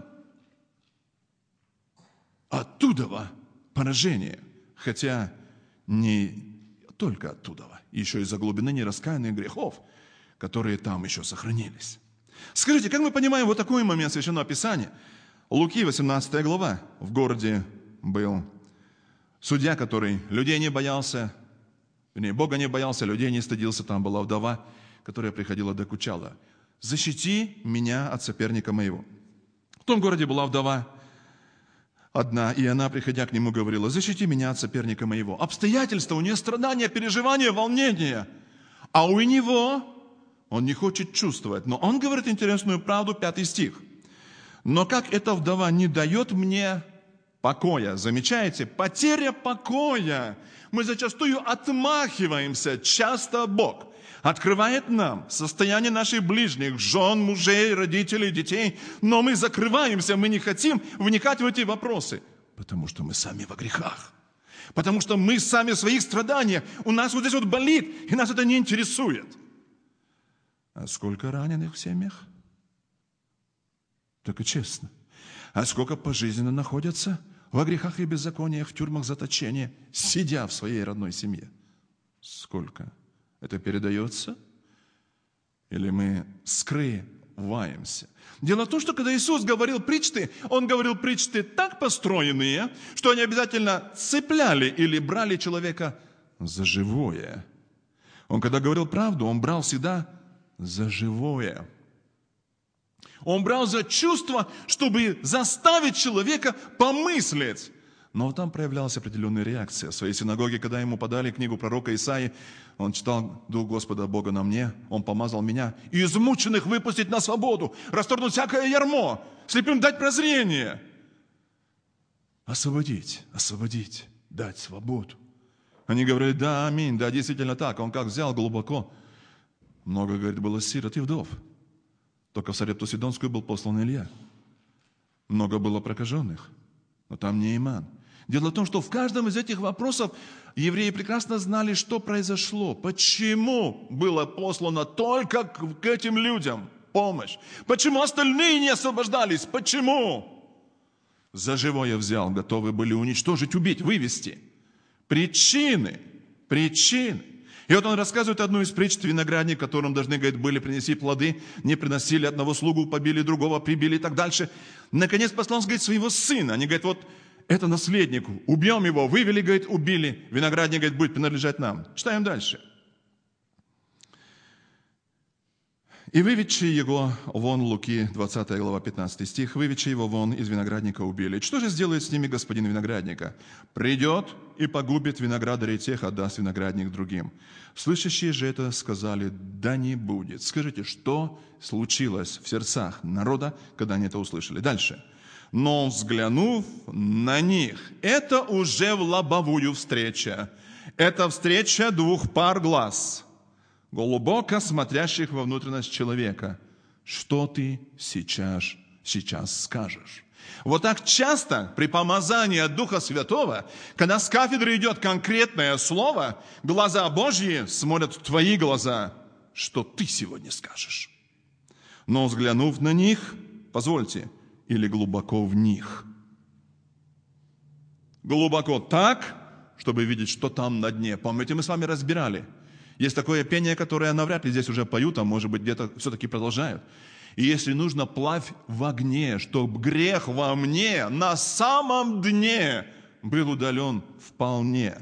Оттуда поражение, хотя не только оттуда, еще из-за глубины нераскаянных грехов, которые там еще сохранились. Скажите, как мы понимаем вот такой момент Священного Писания? Луки, 18 глава. В городе был судья, который людей не боялся, Бога не боялся, людей не стыдился. Там была вдова, которая приходила, докучала. «Защити меня от соперника моего». В том городе была вдова одна, и она, приходя к нему, говорила: «Защити меня от соперника моего». Обстоятельства, у нее страдания, переживания, волнения. А у него... Он не хочет чувствовать. Но он говорит интересную правду, 5 стих. «Но как эта вдова не дает мне покоя». Замечаете? Потеря покоя. Мы зачастую отмахиваемся. Часто Бог открывает нам состояние наших ближних, жен, мужей, родителей, детей. Но мы закрываемся, мы не хотим вникать в эти вопросы. Потому что мы сами во грехах. Потому что мы сами в своих страданиях. У нас вот здесь вот болит, и нас это не интересует. А сколько раненых в семьях? Только честно. А сколько пожизненно находятся во грехах и беззакониях, в тюрьмах заточения, сидя в своей родной семье? Сколько? Это передается? Или мы скрываемся? Дело в том, что когда Иисус говорил притчи, Он говорил притчи так построенные, что они обязательно цепляли или брали человека за живое. Он, когда говорил правду, Он брал всегда за живое. Он брал за чувство, чтобы заставить человека помыслить. Но там проявлялась определенная реакция. В своей синагоге, когда ему подали книгу пророка Исаии, он читал: «Дух Господа Бога на мне, Он помазал меня измученных выпустить на свободу, расторгнуть всякое ярмо, слепым дать прозрение». Освободить, дать свободу. Они говорили: да, аминь, да, действительно так. Он как взял глубоко. Много, говорит, было сирот и вдов. Только в Сарепту Сидонскую был послан Илья. Много было прокаженных, но там не Иман. Дело в том, что в каждом из этих вопросов евреи прекрасно знали, что произошло, почему было послано только к этим людям помощь, почему остальные не освобождались, почему. За живое взял, готовы были уничтожить, убить, вывести. Причины. И вот он рассказывает одну из притч: виноградник, которым должны, говорит, были принести плоды, не приносили, одного слугу побили, другого прибили и так дальше. Наконец послал, говорит, своего сына. Они говорят: вот это наследник, убьем его. Вывели, говорит, убили. Виноградник, говорит, будет принадлежать нам. Читаем дальше. «И выведши его вон», Луки, 20 глава, 15 стих, «выведши его вон из виноградника убили. Что же сделает с ними господин виноградника? Придет и погубит виноградарей тех, отдаст виноградник другим. Слышащие же это сказали: да не будет». Скажите, что случилось в сердцах народа, когда они это услышали? Дальше. «Но взглянув на них», это уже в лобовую встреча. Это встреча двух пар глаз, глубоко смотрящих во внутренность человека. Что ты сейчас скажешь? Вот так часто при помазании от Духа Святого, когда с кафедры идет конкретное слово, глаза Божьи смотрят в твои глаза, что ты сегодня скажешь. Но взглянув на них, позвольте, или глубоко в них. Глубоко так, чтобы видеть, что там на дне. Помните, мы с вами разбирали. Есть такое пение, которое навряд ли здесь уже поют, а может быть где-то все-таки продолжают. И если нужно, плавь в огне, чтобы грех во мне на самом дне был удален вполне.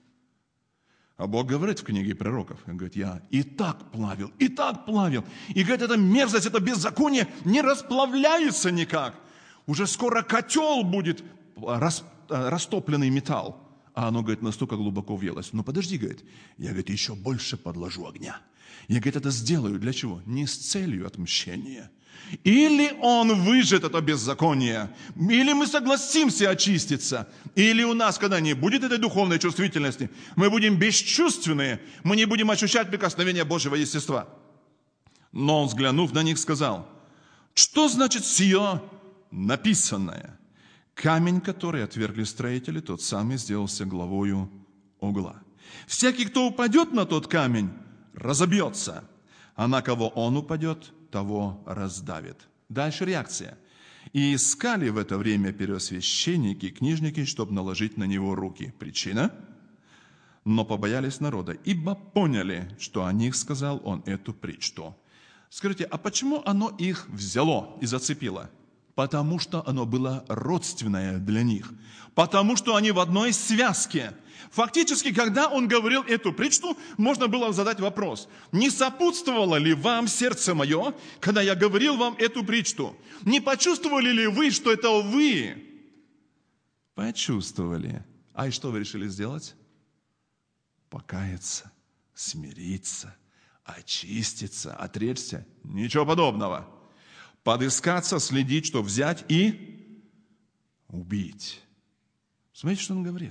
А Бог говорит в книге пророков, Он говорит: я и так плавил. И, говорит, эта мерзость, это беззаконие не расплавляется никак. Уже скоро котел будет, растопленный металл. А оно, говорит, настолько глубоко въелось. Но подожди, говорит, я, говорит, еще больше подложу огня. Я, говорит, это сделаю. Для чего? Не с целью отмщения. Или он выжжет это беззаконие, или мы согласимся очиститься, или у нас, когда не будет этой духовной чувствительности, мы будем бесчувственные, мы не будем ощущать прикосновение Божьего естества. Но он, взглянув на них, сказал: что значит сие написанное? Камень, который отвергли строители, тот самый сделался главою угла. Всякий, кто упадет на тот камень, разобьется, а на кого он упадет, того раздавит. Дальше реакция. И искали в это время первосвященники, книжники, чтобы наложить на него руки. Причина? Но побоялись народа, ибо поняли, что о них сказал он эту притчу. Скажите, а почему оно их взяло и зацепило? Потому что оно было родственное для них. Потому что они в одной связке. Фактически, когда он говорил эту притчу, можно было задать вопрос: не сопутствовало ли вам сердце мое, когда я говорил вам эту притчу? Не почувствовали ли вы, что это вы? Почувствовали. А и что вы решили сделать? Покаяться, смириться, очиститься, отречься? Ничего подобного. Подыскаться, следить, что взять и убить. Смотрите, что он говорит.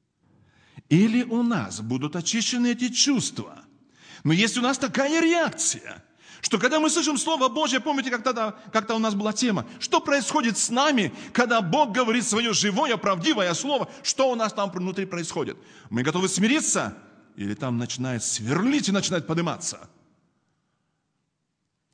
Или у нас будут очищены эти чувства. Но есть у нас такая реакция, что когда мы слышим Слово Божье, помните, как-то у нас была тема, что происходит с нами, когда Бог говорит свое живое, правдивое Слово, что у нас там внутри происходит? Мы готовы смириться? Или там начинает сверлить и начинает подниматься?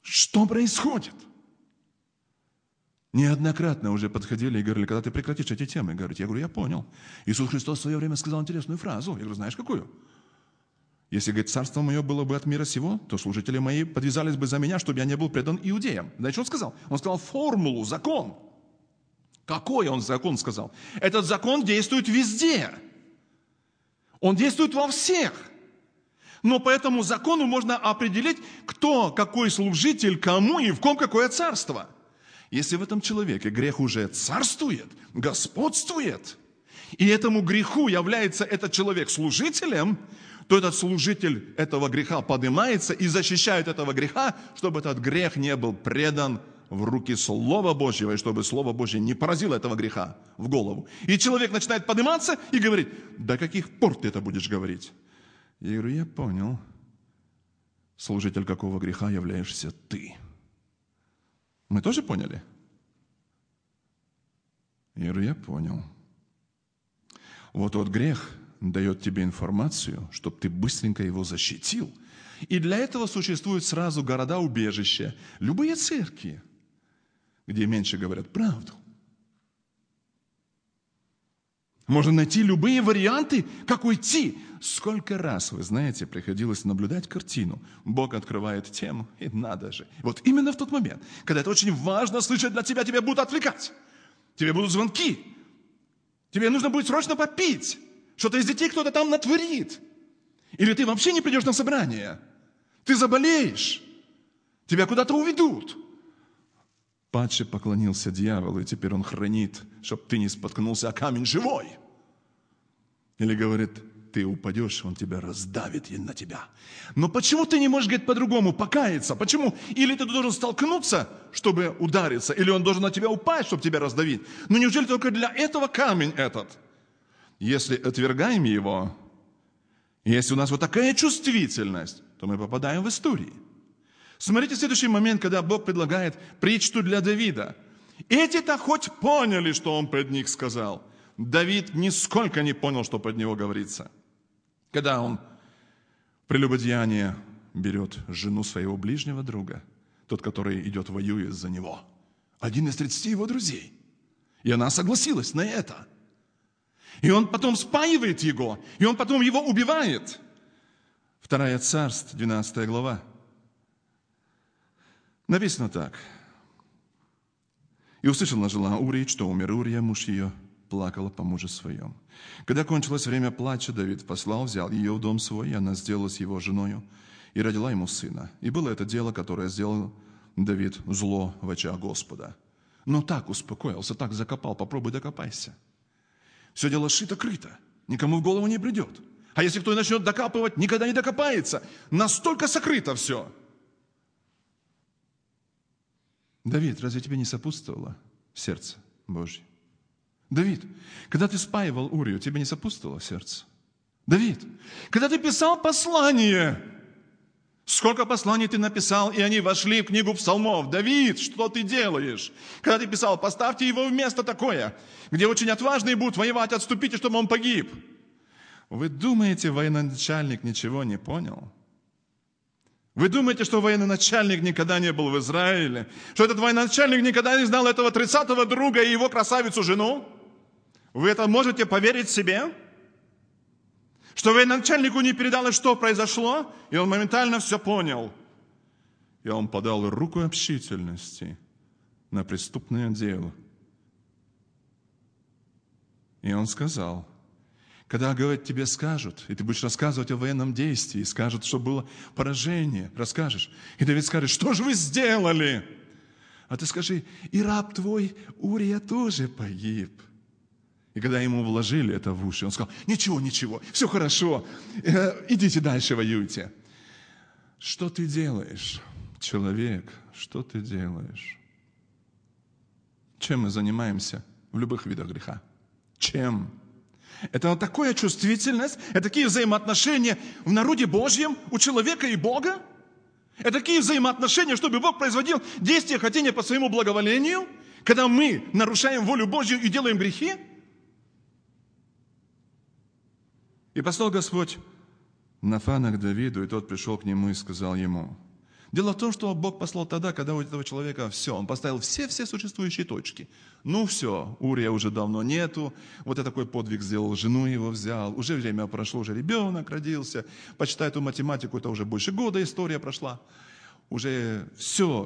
Что происходит? Неоднократно уже подходили и говорили, когда ты прекратишь эти темы, говорить. Я говорю, я понял. Иисус Христос в свое время сказал интересную фразу. Я говорю, знаешь какую? Если, говорит, царство мое было бы от мира сего, то служители мои подвязались бы за меня, чтобы я не был предан иудеям. Знаете, что он сказал? Он сказал формулу, закон. Какой он закон сказал? Этот закон действует везде. Он действует во всех. Но по этому закону можно определить, кто, какой служитель, кому и в ком какое царство. Если в этом человеке грех уже царствует, господствует, и этому греху является этот человек служителем, то этот служитель этого греха поднимается и защищает этого греха, чтобы этот грех не был предан в руки Слова Божьего, и чтобы Слово Божье не поразило этого греха в голову. И человек начинает подниматься и говорит, до каких пор ты это будешь говорить? Я говорю, я понял, служитель какого греха являешься ты. Мы тоже поняли? Я говорю, я понял. Вот тот грех дает тебе информацию, чтобы ты быстренько его защитил. И для этого существуют сразу города-убежища, любые церкви, где меньше говорят правду. Можно найти любые варианты, как уйти. Сколько раз, вы знаете, приходилось наблюдать картину. Бог открывает тему, и надо же. Вот именно в тот момент, когда это очень важно слышать для тебя, тебя будут отвлекать. Тебе будут звонки. Тебе нужно будет срочно попить. Что-то из детей кто-то там натворит. Или ты вообще не придешь на собрание. Ты заболеешь. Тебя куда-то уведут. Падший поклонился дьяволу, и теперь он хранит, чтобы ты не споткнулся о камень живой. Или говорит, ты упадешь, он тебя раздавит на тебя. Но почему ты не можешь, говорит, по-другому покаяться? Почему? Или ты должен столкнуться, чтобы удариться, или он должен на тебя упасть, чтобы тебя раздавить. Но неужели только для этого камень этот? Если отвергаем его, если у нас вот такая чувствительность, то мы попадаем в историю. Смотрите следующий момент, когда Бог предлагает притчу для Давида. Эти-то хоть поняли, что он пред них сказал. Давид нисколько не понял, что под него говорится. Когда он в прелюбодеянии берет жену своего ближнего друга, тот, который идет воюет за него, один из 30 его друзей. И она согласилась на это. И он потом спаивает его, и он потом его убивает. 2 Царств, 12 глава. Написано так. «И услышала жена Урии, что умер Урия, муж ее, плакала по мужу своем. Когда кончилось время плача, Давид послал, взял ее в дом свой, и она сделалась его женою, и родила ему сына. И было это дело, которое сделал Давид зло в очах Господа. Но так успокоился, так закопал, попробуй докопайся. Все дело шито-крыто, никому в голову не придет. А если кто и начнет докапывать, никогда не докопается. Настолько сокрыто все». Давид, разве тебе не сопутствовало сердце Божье? Давид, когда ты спаивал Урию, тебе не сопутствовало сердце? Давид, когда ты писал послание, сколько посланий ты написал, и они вошли в книгу псалмов. Давид, что ты делаешь? Когда ты писал, поставьте его в место такое, где очень отважные будут воевать, отступите, чтобы он погиб. Вы думаете, военачальник ничего не понял? Вы думаете, что военачальник никогда не был в Израиле? Что этот военачальник никогда не знал этого 30-го друга и его красавицу жену? Вы это можете поверить себе? Что военачальнику не передалось, что произошло, и он моментально все понял. И он подал руку общительности на преступное дело. И он сказал, когда, говорит, тебе скажут, и ты будешь рассказывать о военном действии, и скажут, что было поражение, расскажешь. И Давид скажет, что же вы сделали? А ты скажи, и раб твой Урия тоже погиб. И когда ему вложили это в уши, он сказал, ничего, все хорошо, идите дальше воюйте. Что ты делаешь, человек, что ты делаешь? Чем мы занимаемся в любых видах греха? Чем? Это вот такая чувствительность, это такие взаимоотношения в народе Божьем у человека и Бога. Это такие взаимоотношения, чтобы Бог производил действия, хотения по своему благоволению, когда мы нарушаем волю Божью и делаем грехи. И послал Господь Нафана к Давиду, и тот пришел к нему и сказал ему, Дело в том, что Бог послал тогда, когда у этого человека все, он поставил все существующие точки. Ну все, Урия уже давно нету, вот я такой подвиг сделал, жену его взял, уже время прошло, уже ребенок родился, почитай эту математику, это уже больше года история прошла. Уже все.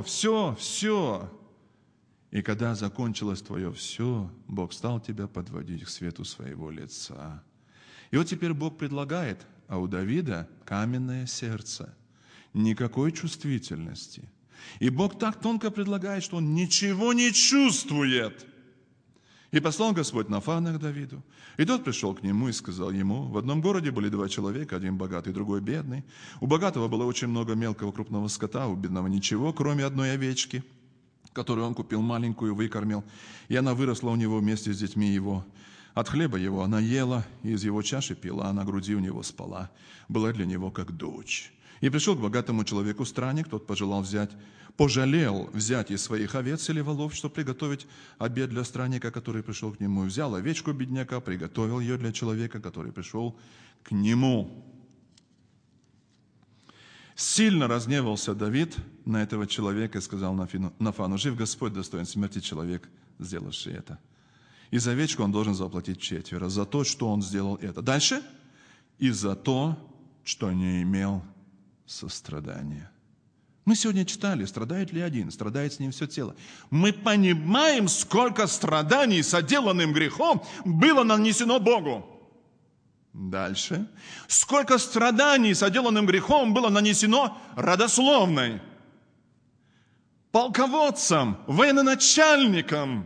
И когда закончилось твое все, Бог стал тебя подводить к свету своего лица. И вот теперь Бог предлагает, а у Давида каменное сердце. Никакой чувствительности. И Бог так тонко предлагает, что он ничего не чувствует. И послал Господь Нафана к Давиду. И тот пришел к нему и сказал ему: в одном городе были два человека, один богатый, другой бедный. У богатого было очень много мелкого крупного скота, у бедного ничего, кроме одной овечки, которую он купил маленькую, выкормил. И она выросла у него вместе с детьми его. От хлеба его она ела, и из его чаши пила, а на груди у него спала. Была для него как дочь. И пришел к богатому человеку странник, тот пожалел взять из своих овец или волов, чтобы приготовить обед для странника, который пришел к нему. Взял овечку бедняка, приготовил ее для человека, который пришел к нему. Сильно разгневался Давид на этого человека и сказал Нафану: жив Господь, достоин смерти человек, сделавший это. И за овечку он должен заплатить 4 за то, что он сделал это. Дальше. И за то, что не имел сострадания. Мы сегодня читали, страдает ли один, страдает с ним все тело. Мы понимаем, сколько страданий с отделанным грехом было нанесено Богу. Дальше. Сколько страданий с отделанным грехом было нанесено родословной, полководцам, военачальникам.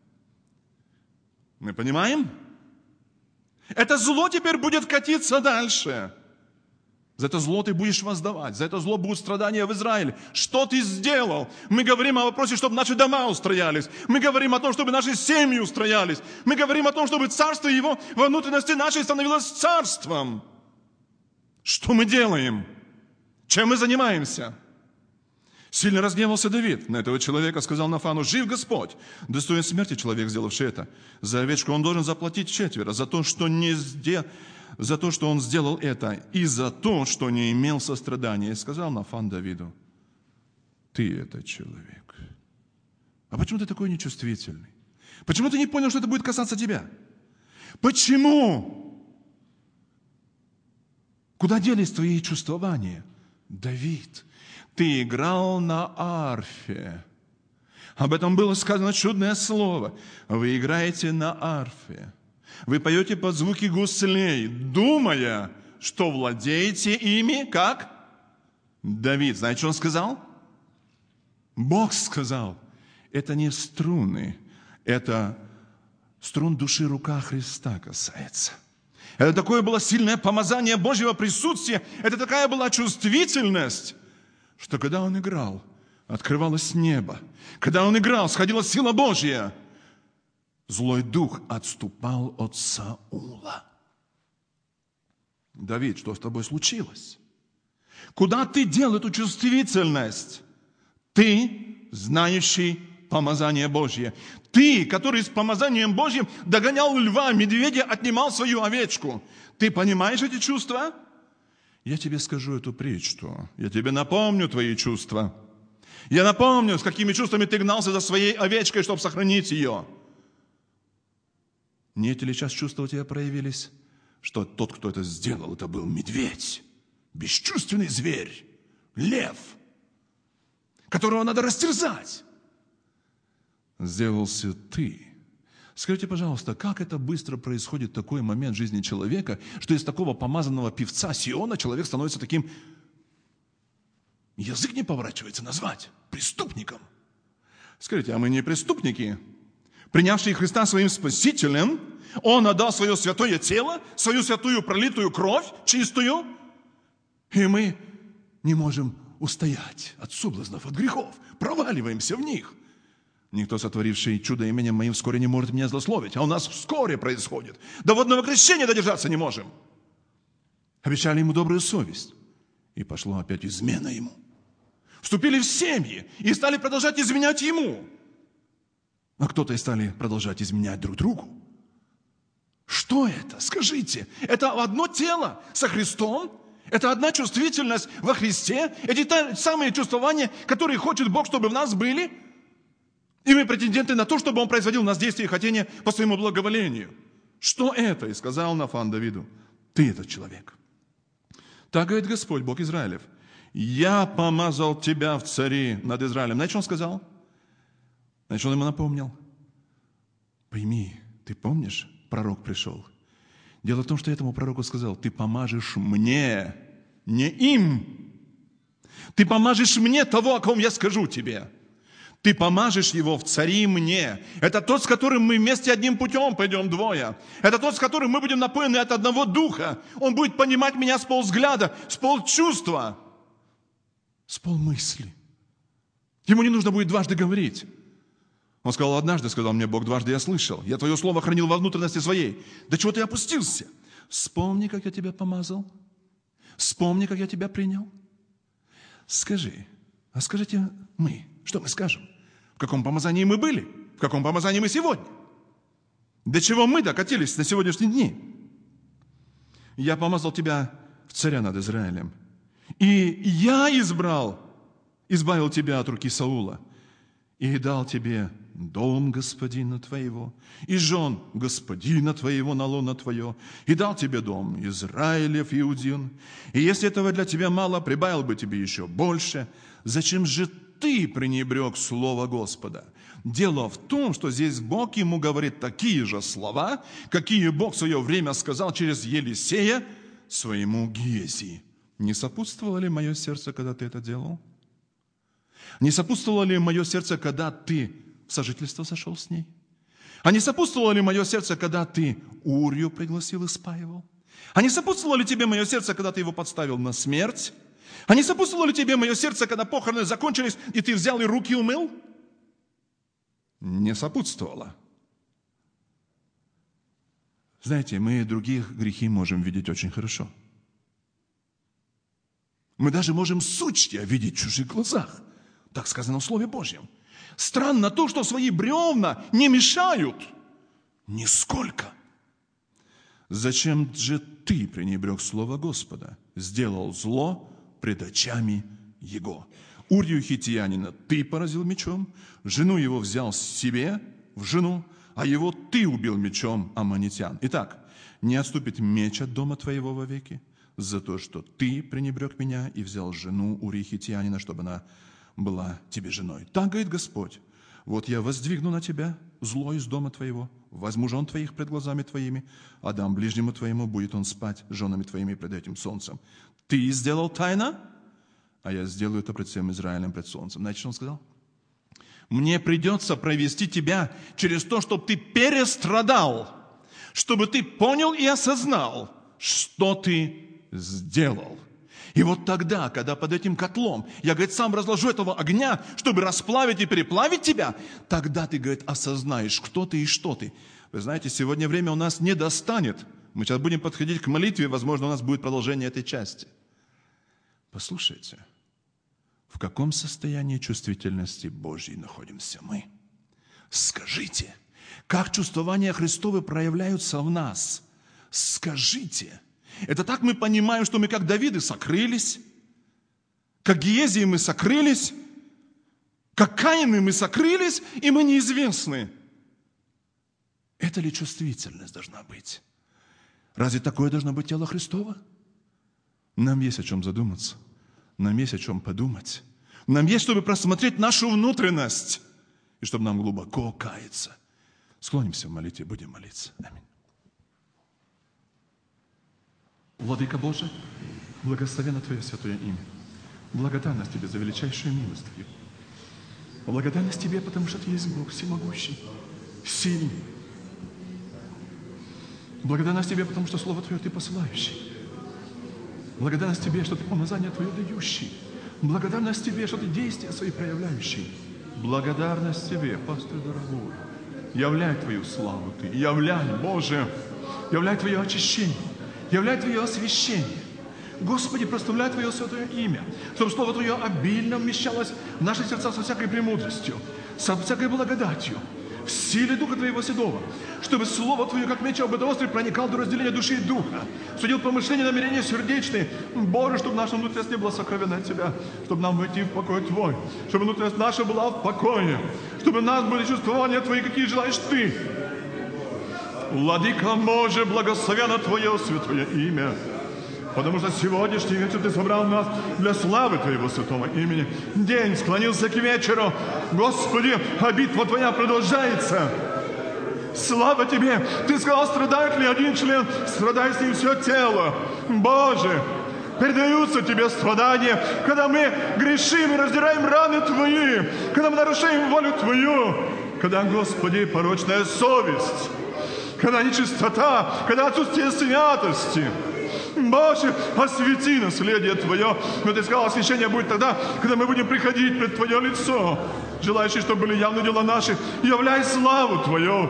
Мы понимаем? Это зло теперь будет катиться дальше. За это зло ты будешь воздавать. За это зло будут страдания в Израиле. Что ты сделал? Мы говорим о вопросе, чтобы наши дома устроялись. Мы говорим о том, чтобы наши семьи устроялись. Мы говорим о том, чтобы царство его во внутренности нашей становилось царством. Что мы делаем? Чем мы занимаемся? Сильно разгневался Давид на этого человека, сказал Нафану: жив Господь, достоин смерти человек, сделавший это. За овечку он должен заплатить 4 за то, что он сделал это, и за то, что не имел сострадания. И сказал Нафан Давиду: ты этот человек. А почему ты такой нечувствительный? Почему ты не понял, что это будет касаться тебя? Почему? Куда делись твои чувствования? Давид, ты играл на арфе. Об этом было сказано чудное слово. Вы играете на арфе. Вы поете под звуки гуслей, думая, что владеете ими, как Давид. Знаете, что он сказал? Бог сказал: это не струны, это струн души рука Христа касается. Это такое было сильное помазание Божьего присутствия, это такая была чувствительность, что когда он играл, открывалось небо. Когда он играл, сходила сила Божья. Злой дух отступал от Саула. Давид, что с тобой случилось? Куда ты дел эту чувствительность? Ты, знающий помазание Божье. Ты, который с помазанием Божьим догонял льва, медведя, отнимал свою овечку. Ты понимаешь эти чувства? Я тебе скажу эту притчу. Я тебе напомню твои чувства. Я напомню, с какими чувствами ты гнался за своей овечкой, чтобы сохранить ее. Не эти ли сейчас чувства у тебя проявились? Что тот, кто это сделал, это был медведь, бесчувственный зверь, лев, которого надо растерзать. Сделался ты. Скажите, пожалуйста, как это быстро происходит такой момент в жизни человека, что из такого помазанного певца Сиона человек становится таким, язык не поворачивается назвать, преступником. Скажите, а мы не преступники? Принявший Христа своим Спасителем, Он отдал свое святое тело, свою святую пролитую кровь, чистую, и мы не можем устоять от соблазнов, от грехов, проваливаемся в них. Никто, сотворивший чудо именем моим, вскоре не может меня злословить, а у нас вскоре происходит. До водного крещения додержаться не можем. Обещали ему добрую совесть, и пошла опять измена ему. Вступили в семьи и стали продолжать изменять ему. А кто-то и стали продолжать изменять друг другу. Что это? Скажите. Это одно тело со Христом? Это одна чувствительность во Христе. Эти самые чувствования, которые хочет Бог, чтобы в нас были. И мы претенденты на то, чтобы Он производил в нас действия и хотения по своему благоволению. Что это? И сказал Нафан Давиду: ты этот человек. Так говорит Господь, Бог Израилев: я помазал тебя в цари над Израилем. Знаете, что Он сказал? Знаете, что Он ему напомнил? Пойми, ты помнишь, пророк пришел. Дело в том, что я этому пророку сказал: ты помажешь мне, не им. Ты помажешь мне того, о ком я скажу тебе. Ты помажешь его в цари мне. Это тот, с которым мы вместе одним путем пойдем двое. Это тот, с которым мы будем напоены от одного духа. Он будет понимать меня с полвзгляда, с полчувства, с полмысли. Ему не нужно будет дважды говорить. Он сказал: однажды, сказал мне Бог, дважды я слышал. Я твое слово хранил во внутренности своей. Да чего ты опустился? Вспомни, как я тебя помазал. Вспомни, как я тебя принял. Скажи, а скажите мы, что мы скажем? В каком помазании мы были? В каком помазании мы сегодня? До чего мы докатились на сегодняшние дни? Я помазал тебя в царя над Израилем. И я избавил тебя от руки Саула. И дал тебе дом господина твоего, и жен господина твоего на лоно твое, и дал тебе дом Израилев, Иудин. И если этого для тебя мало, прибавил бы тебе еще больше. Зачем же ты пренебрег слово Господа? Дело в том, что здесь Бог ему говорит такие же слова, какие Бог в свое время сказал через Елисея своему Гиези. Не сопутствовало ли мое сердце, когда ты это делал? Не сопутствовало ли мое сердце, когда ты в сожительство сошел с ней? А не сопутствовало ли мое сердце, когда ты Урию пригласил и спаивал? А не сопутствовало ли тебе мое сердце, когда ты его подставил на смерть? А не сопутствовало ли тебе мое сердце, когда похороны закончились, и ты взял и руки умыл? Не сопутствовало. Знаете, мы других грехи можем видеть очень хорошо. Мы даже можем сучья видеть в чужих глазах. Так сказано в Слове Божьем. Странно то, что свои бревна не мешают нисколько. Зачем же ты пренебрег слово Господа? Сделал зло пред очами его. Урию хиттеянина ты поразил мечом, жену его взял себе в жену, а его ты убил мечом аммонитян. Итак, не отступит меч от дома твоего вовеки за то, что ты пренебрег меня и взял жену Урии хиттеянина, чтобы она была тебе женой. Так говорит Господь: вот я воздвигну на тебя зло из дома твоего, возьму жен твоих пред глазами твоими, а дам ближнему твоему, будет он спать с женами твоими пред этим солнцем. Ты сделал тайно, а я сделаю это пред всем Израилем, пред солнцем. Знаете, что он сказал? Мне придется провести тебя через то, чтобы ты перестрадал, чтобы ты понял и осознал, что ты сделал. И вот тогда, когда под этим котлом я, говорит, сам разложу этого огня, чтобы расплавить и переплавить тебя, тогда ты, говорит, осознаешь, кто ты и что ты. Вы знаете, сегодня время у нас не достанет. Мы сейчас будем подходить к молитве, возможно, у нас будет продолжение этой части. Послушайте, в каком состоянии чувствительности Божьей находимся мы? Скажите, как чувствования Христовы проявляются в нас? Скажите. Это так мы понимаем, что мы как Давиды сокрылись, как Гиезии мы сокрылись, как Каины мы сокрылись, и мы неизвестны. Это ли чувствительность должна быть? Разве такое должно быть тело Христово? Нам есть о чем задуматься, нам есть о чем подумать, нам есть, чтобы просмотреть нашу внутренность, и чтобы нам глубоко каяться. Склонимся в молитве, будем молиться. Аминь. Владыка Божий, благословенно Твое святое имя. Благодарность Тебе за величайшую милость Твою. Благодарность Тебе, потому что Ты есть Бог всемогущий, сильный. Благодарность Тебе, потому что Слово Твое Ты посылающий. Благодарность Тебе, что Ты помазание Твое дающий. Благодарность Тебе, что Ты действия свои проявляющий. Благодарность Тебе, пастырь дорогой. Являй Твою славу Ты, являй, Боже, являй Твое очищение. Являй Твое освящение. Господи, прославляй Твое святое имя, чтобы Слово Твое обильно вмещалось в наши сердца со всякой премудростью, со всякой благодатью. в силе Духа Твоего Седова, чтобы Слово Твое, как меч ободрострый, проникал до разделения души и духа, судил помышления, намерения сердечные. Боже, чтобы наша внутренность не была сокровенна от Тебя, чтобы нам войти в покой Твой, чтобы внутренность наша была в покое, чтобы у нас были чувствования Твои, какие желаешь Ты. Владыка Боже, благословенно Твое святое имя, потому что сегодняшний вечер Ты собрал нас для славы Твоего святого имени. День склонился к вечеру. Господи, а битва Твоя продолжается. Слава Тебе! Ты сказал, страдает ли один член, страдает с ним все тело. Боже, передаются Тебе страдания, когда мы грешим и раздираем раны Твои, когда мы нарушаем волю Твою, когда, Господи, порочная совесть, когда нечистота, когда отсутствие святости. Боже, освети наследие Твое. Но Ты сказал, освящение будет тогда, когда мы будем приходить пред Твое лицо. Желающий, чтобы были явны дела наши, являй славу Твою.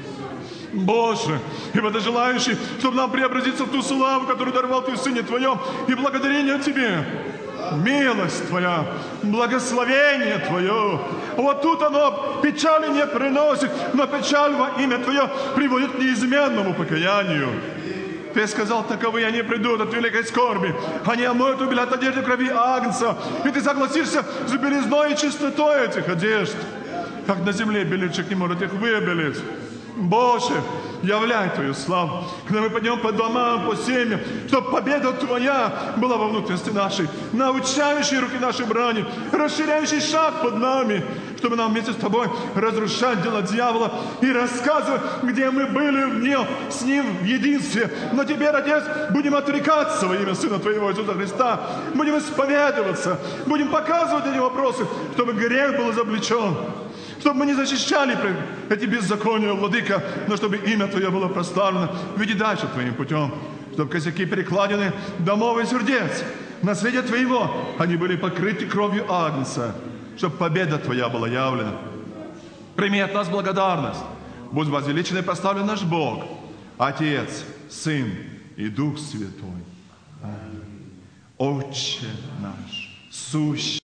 Боже, ибо Ты желающий, чтобы нам преобразиться в ту славу, которую даровал Ты в Сыне Твоем, и благодарение Тебе. Милость Твоя, благословение Твое. Вот тут оно печали не приносит, но печаль во имя Твое приводит к неизменному покаянию. Ты сказал, таковые они придут от великой скорби. Они омоют, убелят одежды крови Агнца. И Ты согласишься с белизной и чистотой этих одежд. Как на земле белильщик не может их выбелить. Боже, являй Твою славу, когда мы пойдем по домам, по семьям, чтобы победа Твоя была во внутренности нашей, научающей руки нашей брани, расширяющий шаг под нами, чтобы нам вместе с Тобой разрушать дела дьявола и рассказывать, где мы были в нем, с Ним в единстве. Но теперь, Отец, будем отрекаться во имя Сына Твоего Иисуса Христа, будем исповедоваться, будем показывать эти вопросы, чтобы грех был изобличен, чтобы мы не защищали эти беззакония, Владыка, но чтобы имя Твое было прославлено. Веди дальше Твоим путем, чтобы косяки перекладины домов и сердец, наследие Твоего, они были покрыты кровью Агнца, чтобы победа Твоя была явлена. Прими от нас благодарность. Будь возвеличен и прославлен наш Бог, Отец, Сын и Дух Святой. Аминь. Отче наш, сущий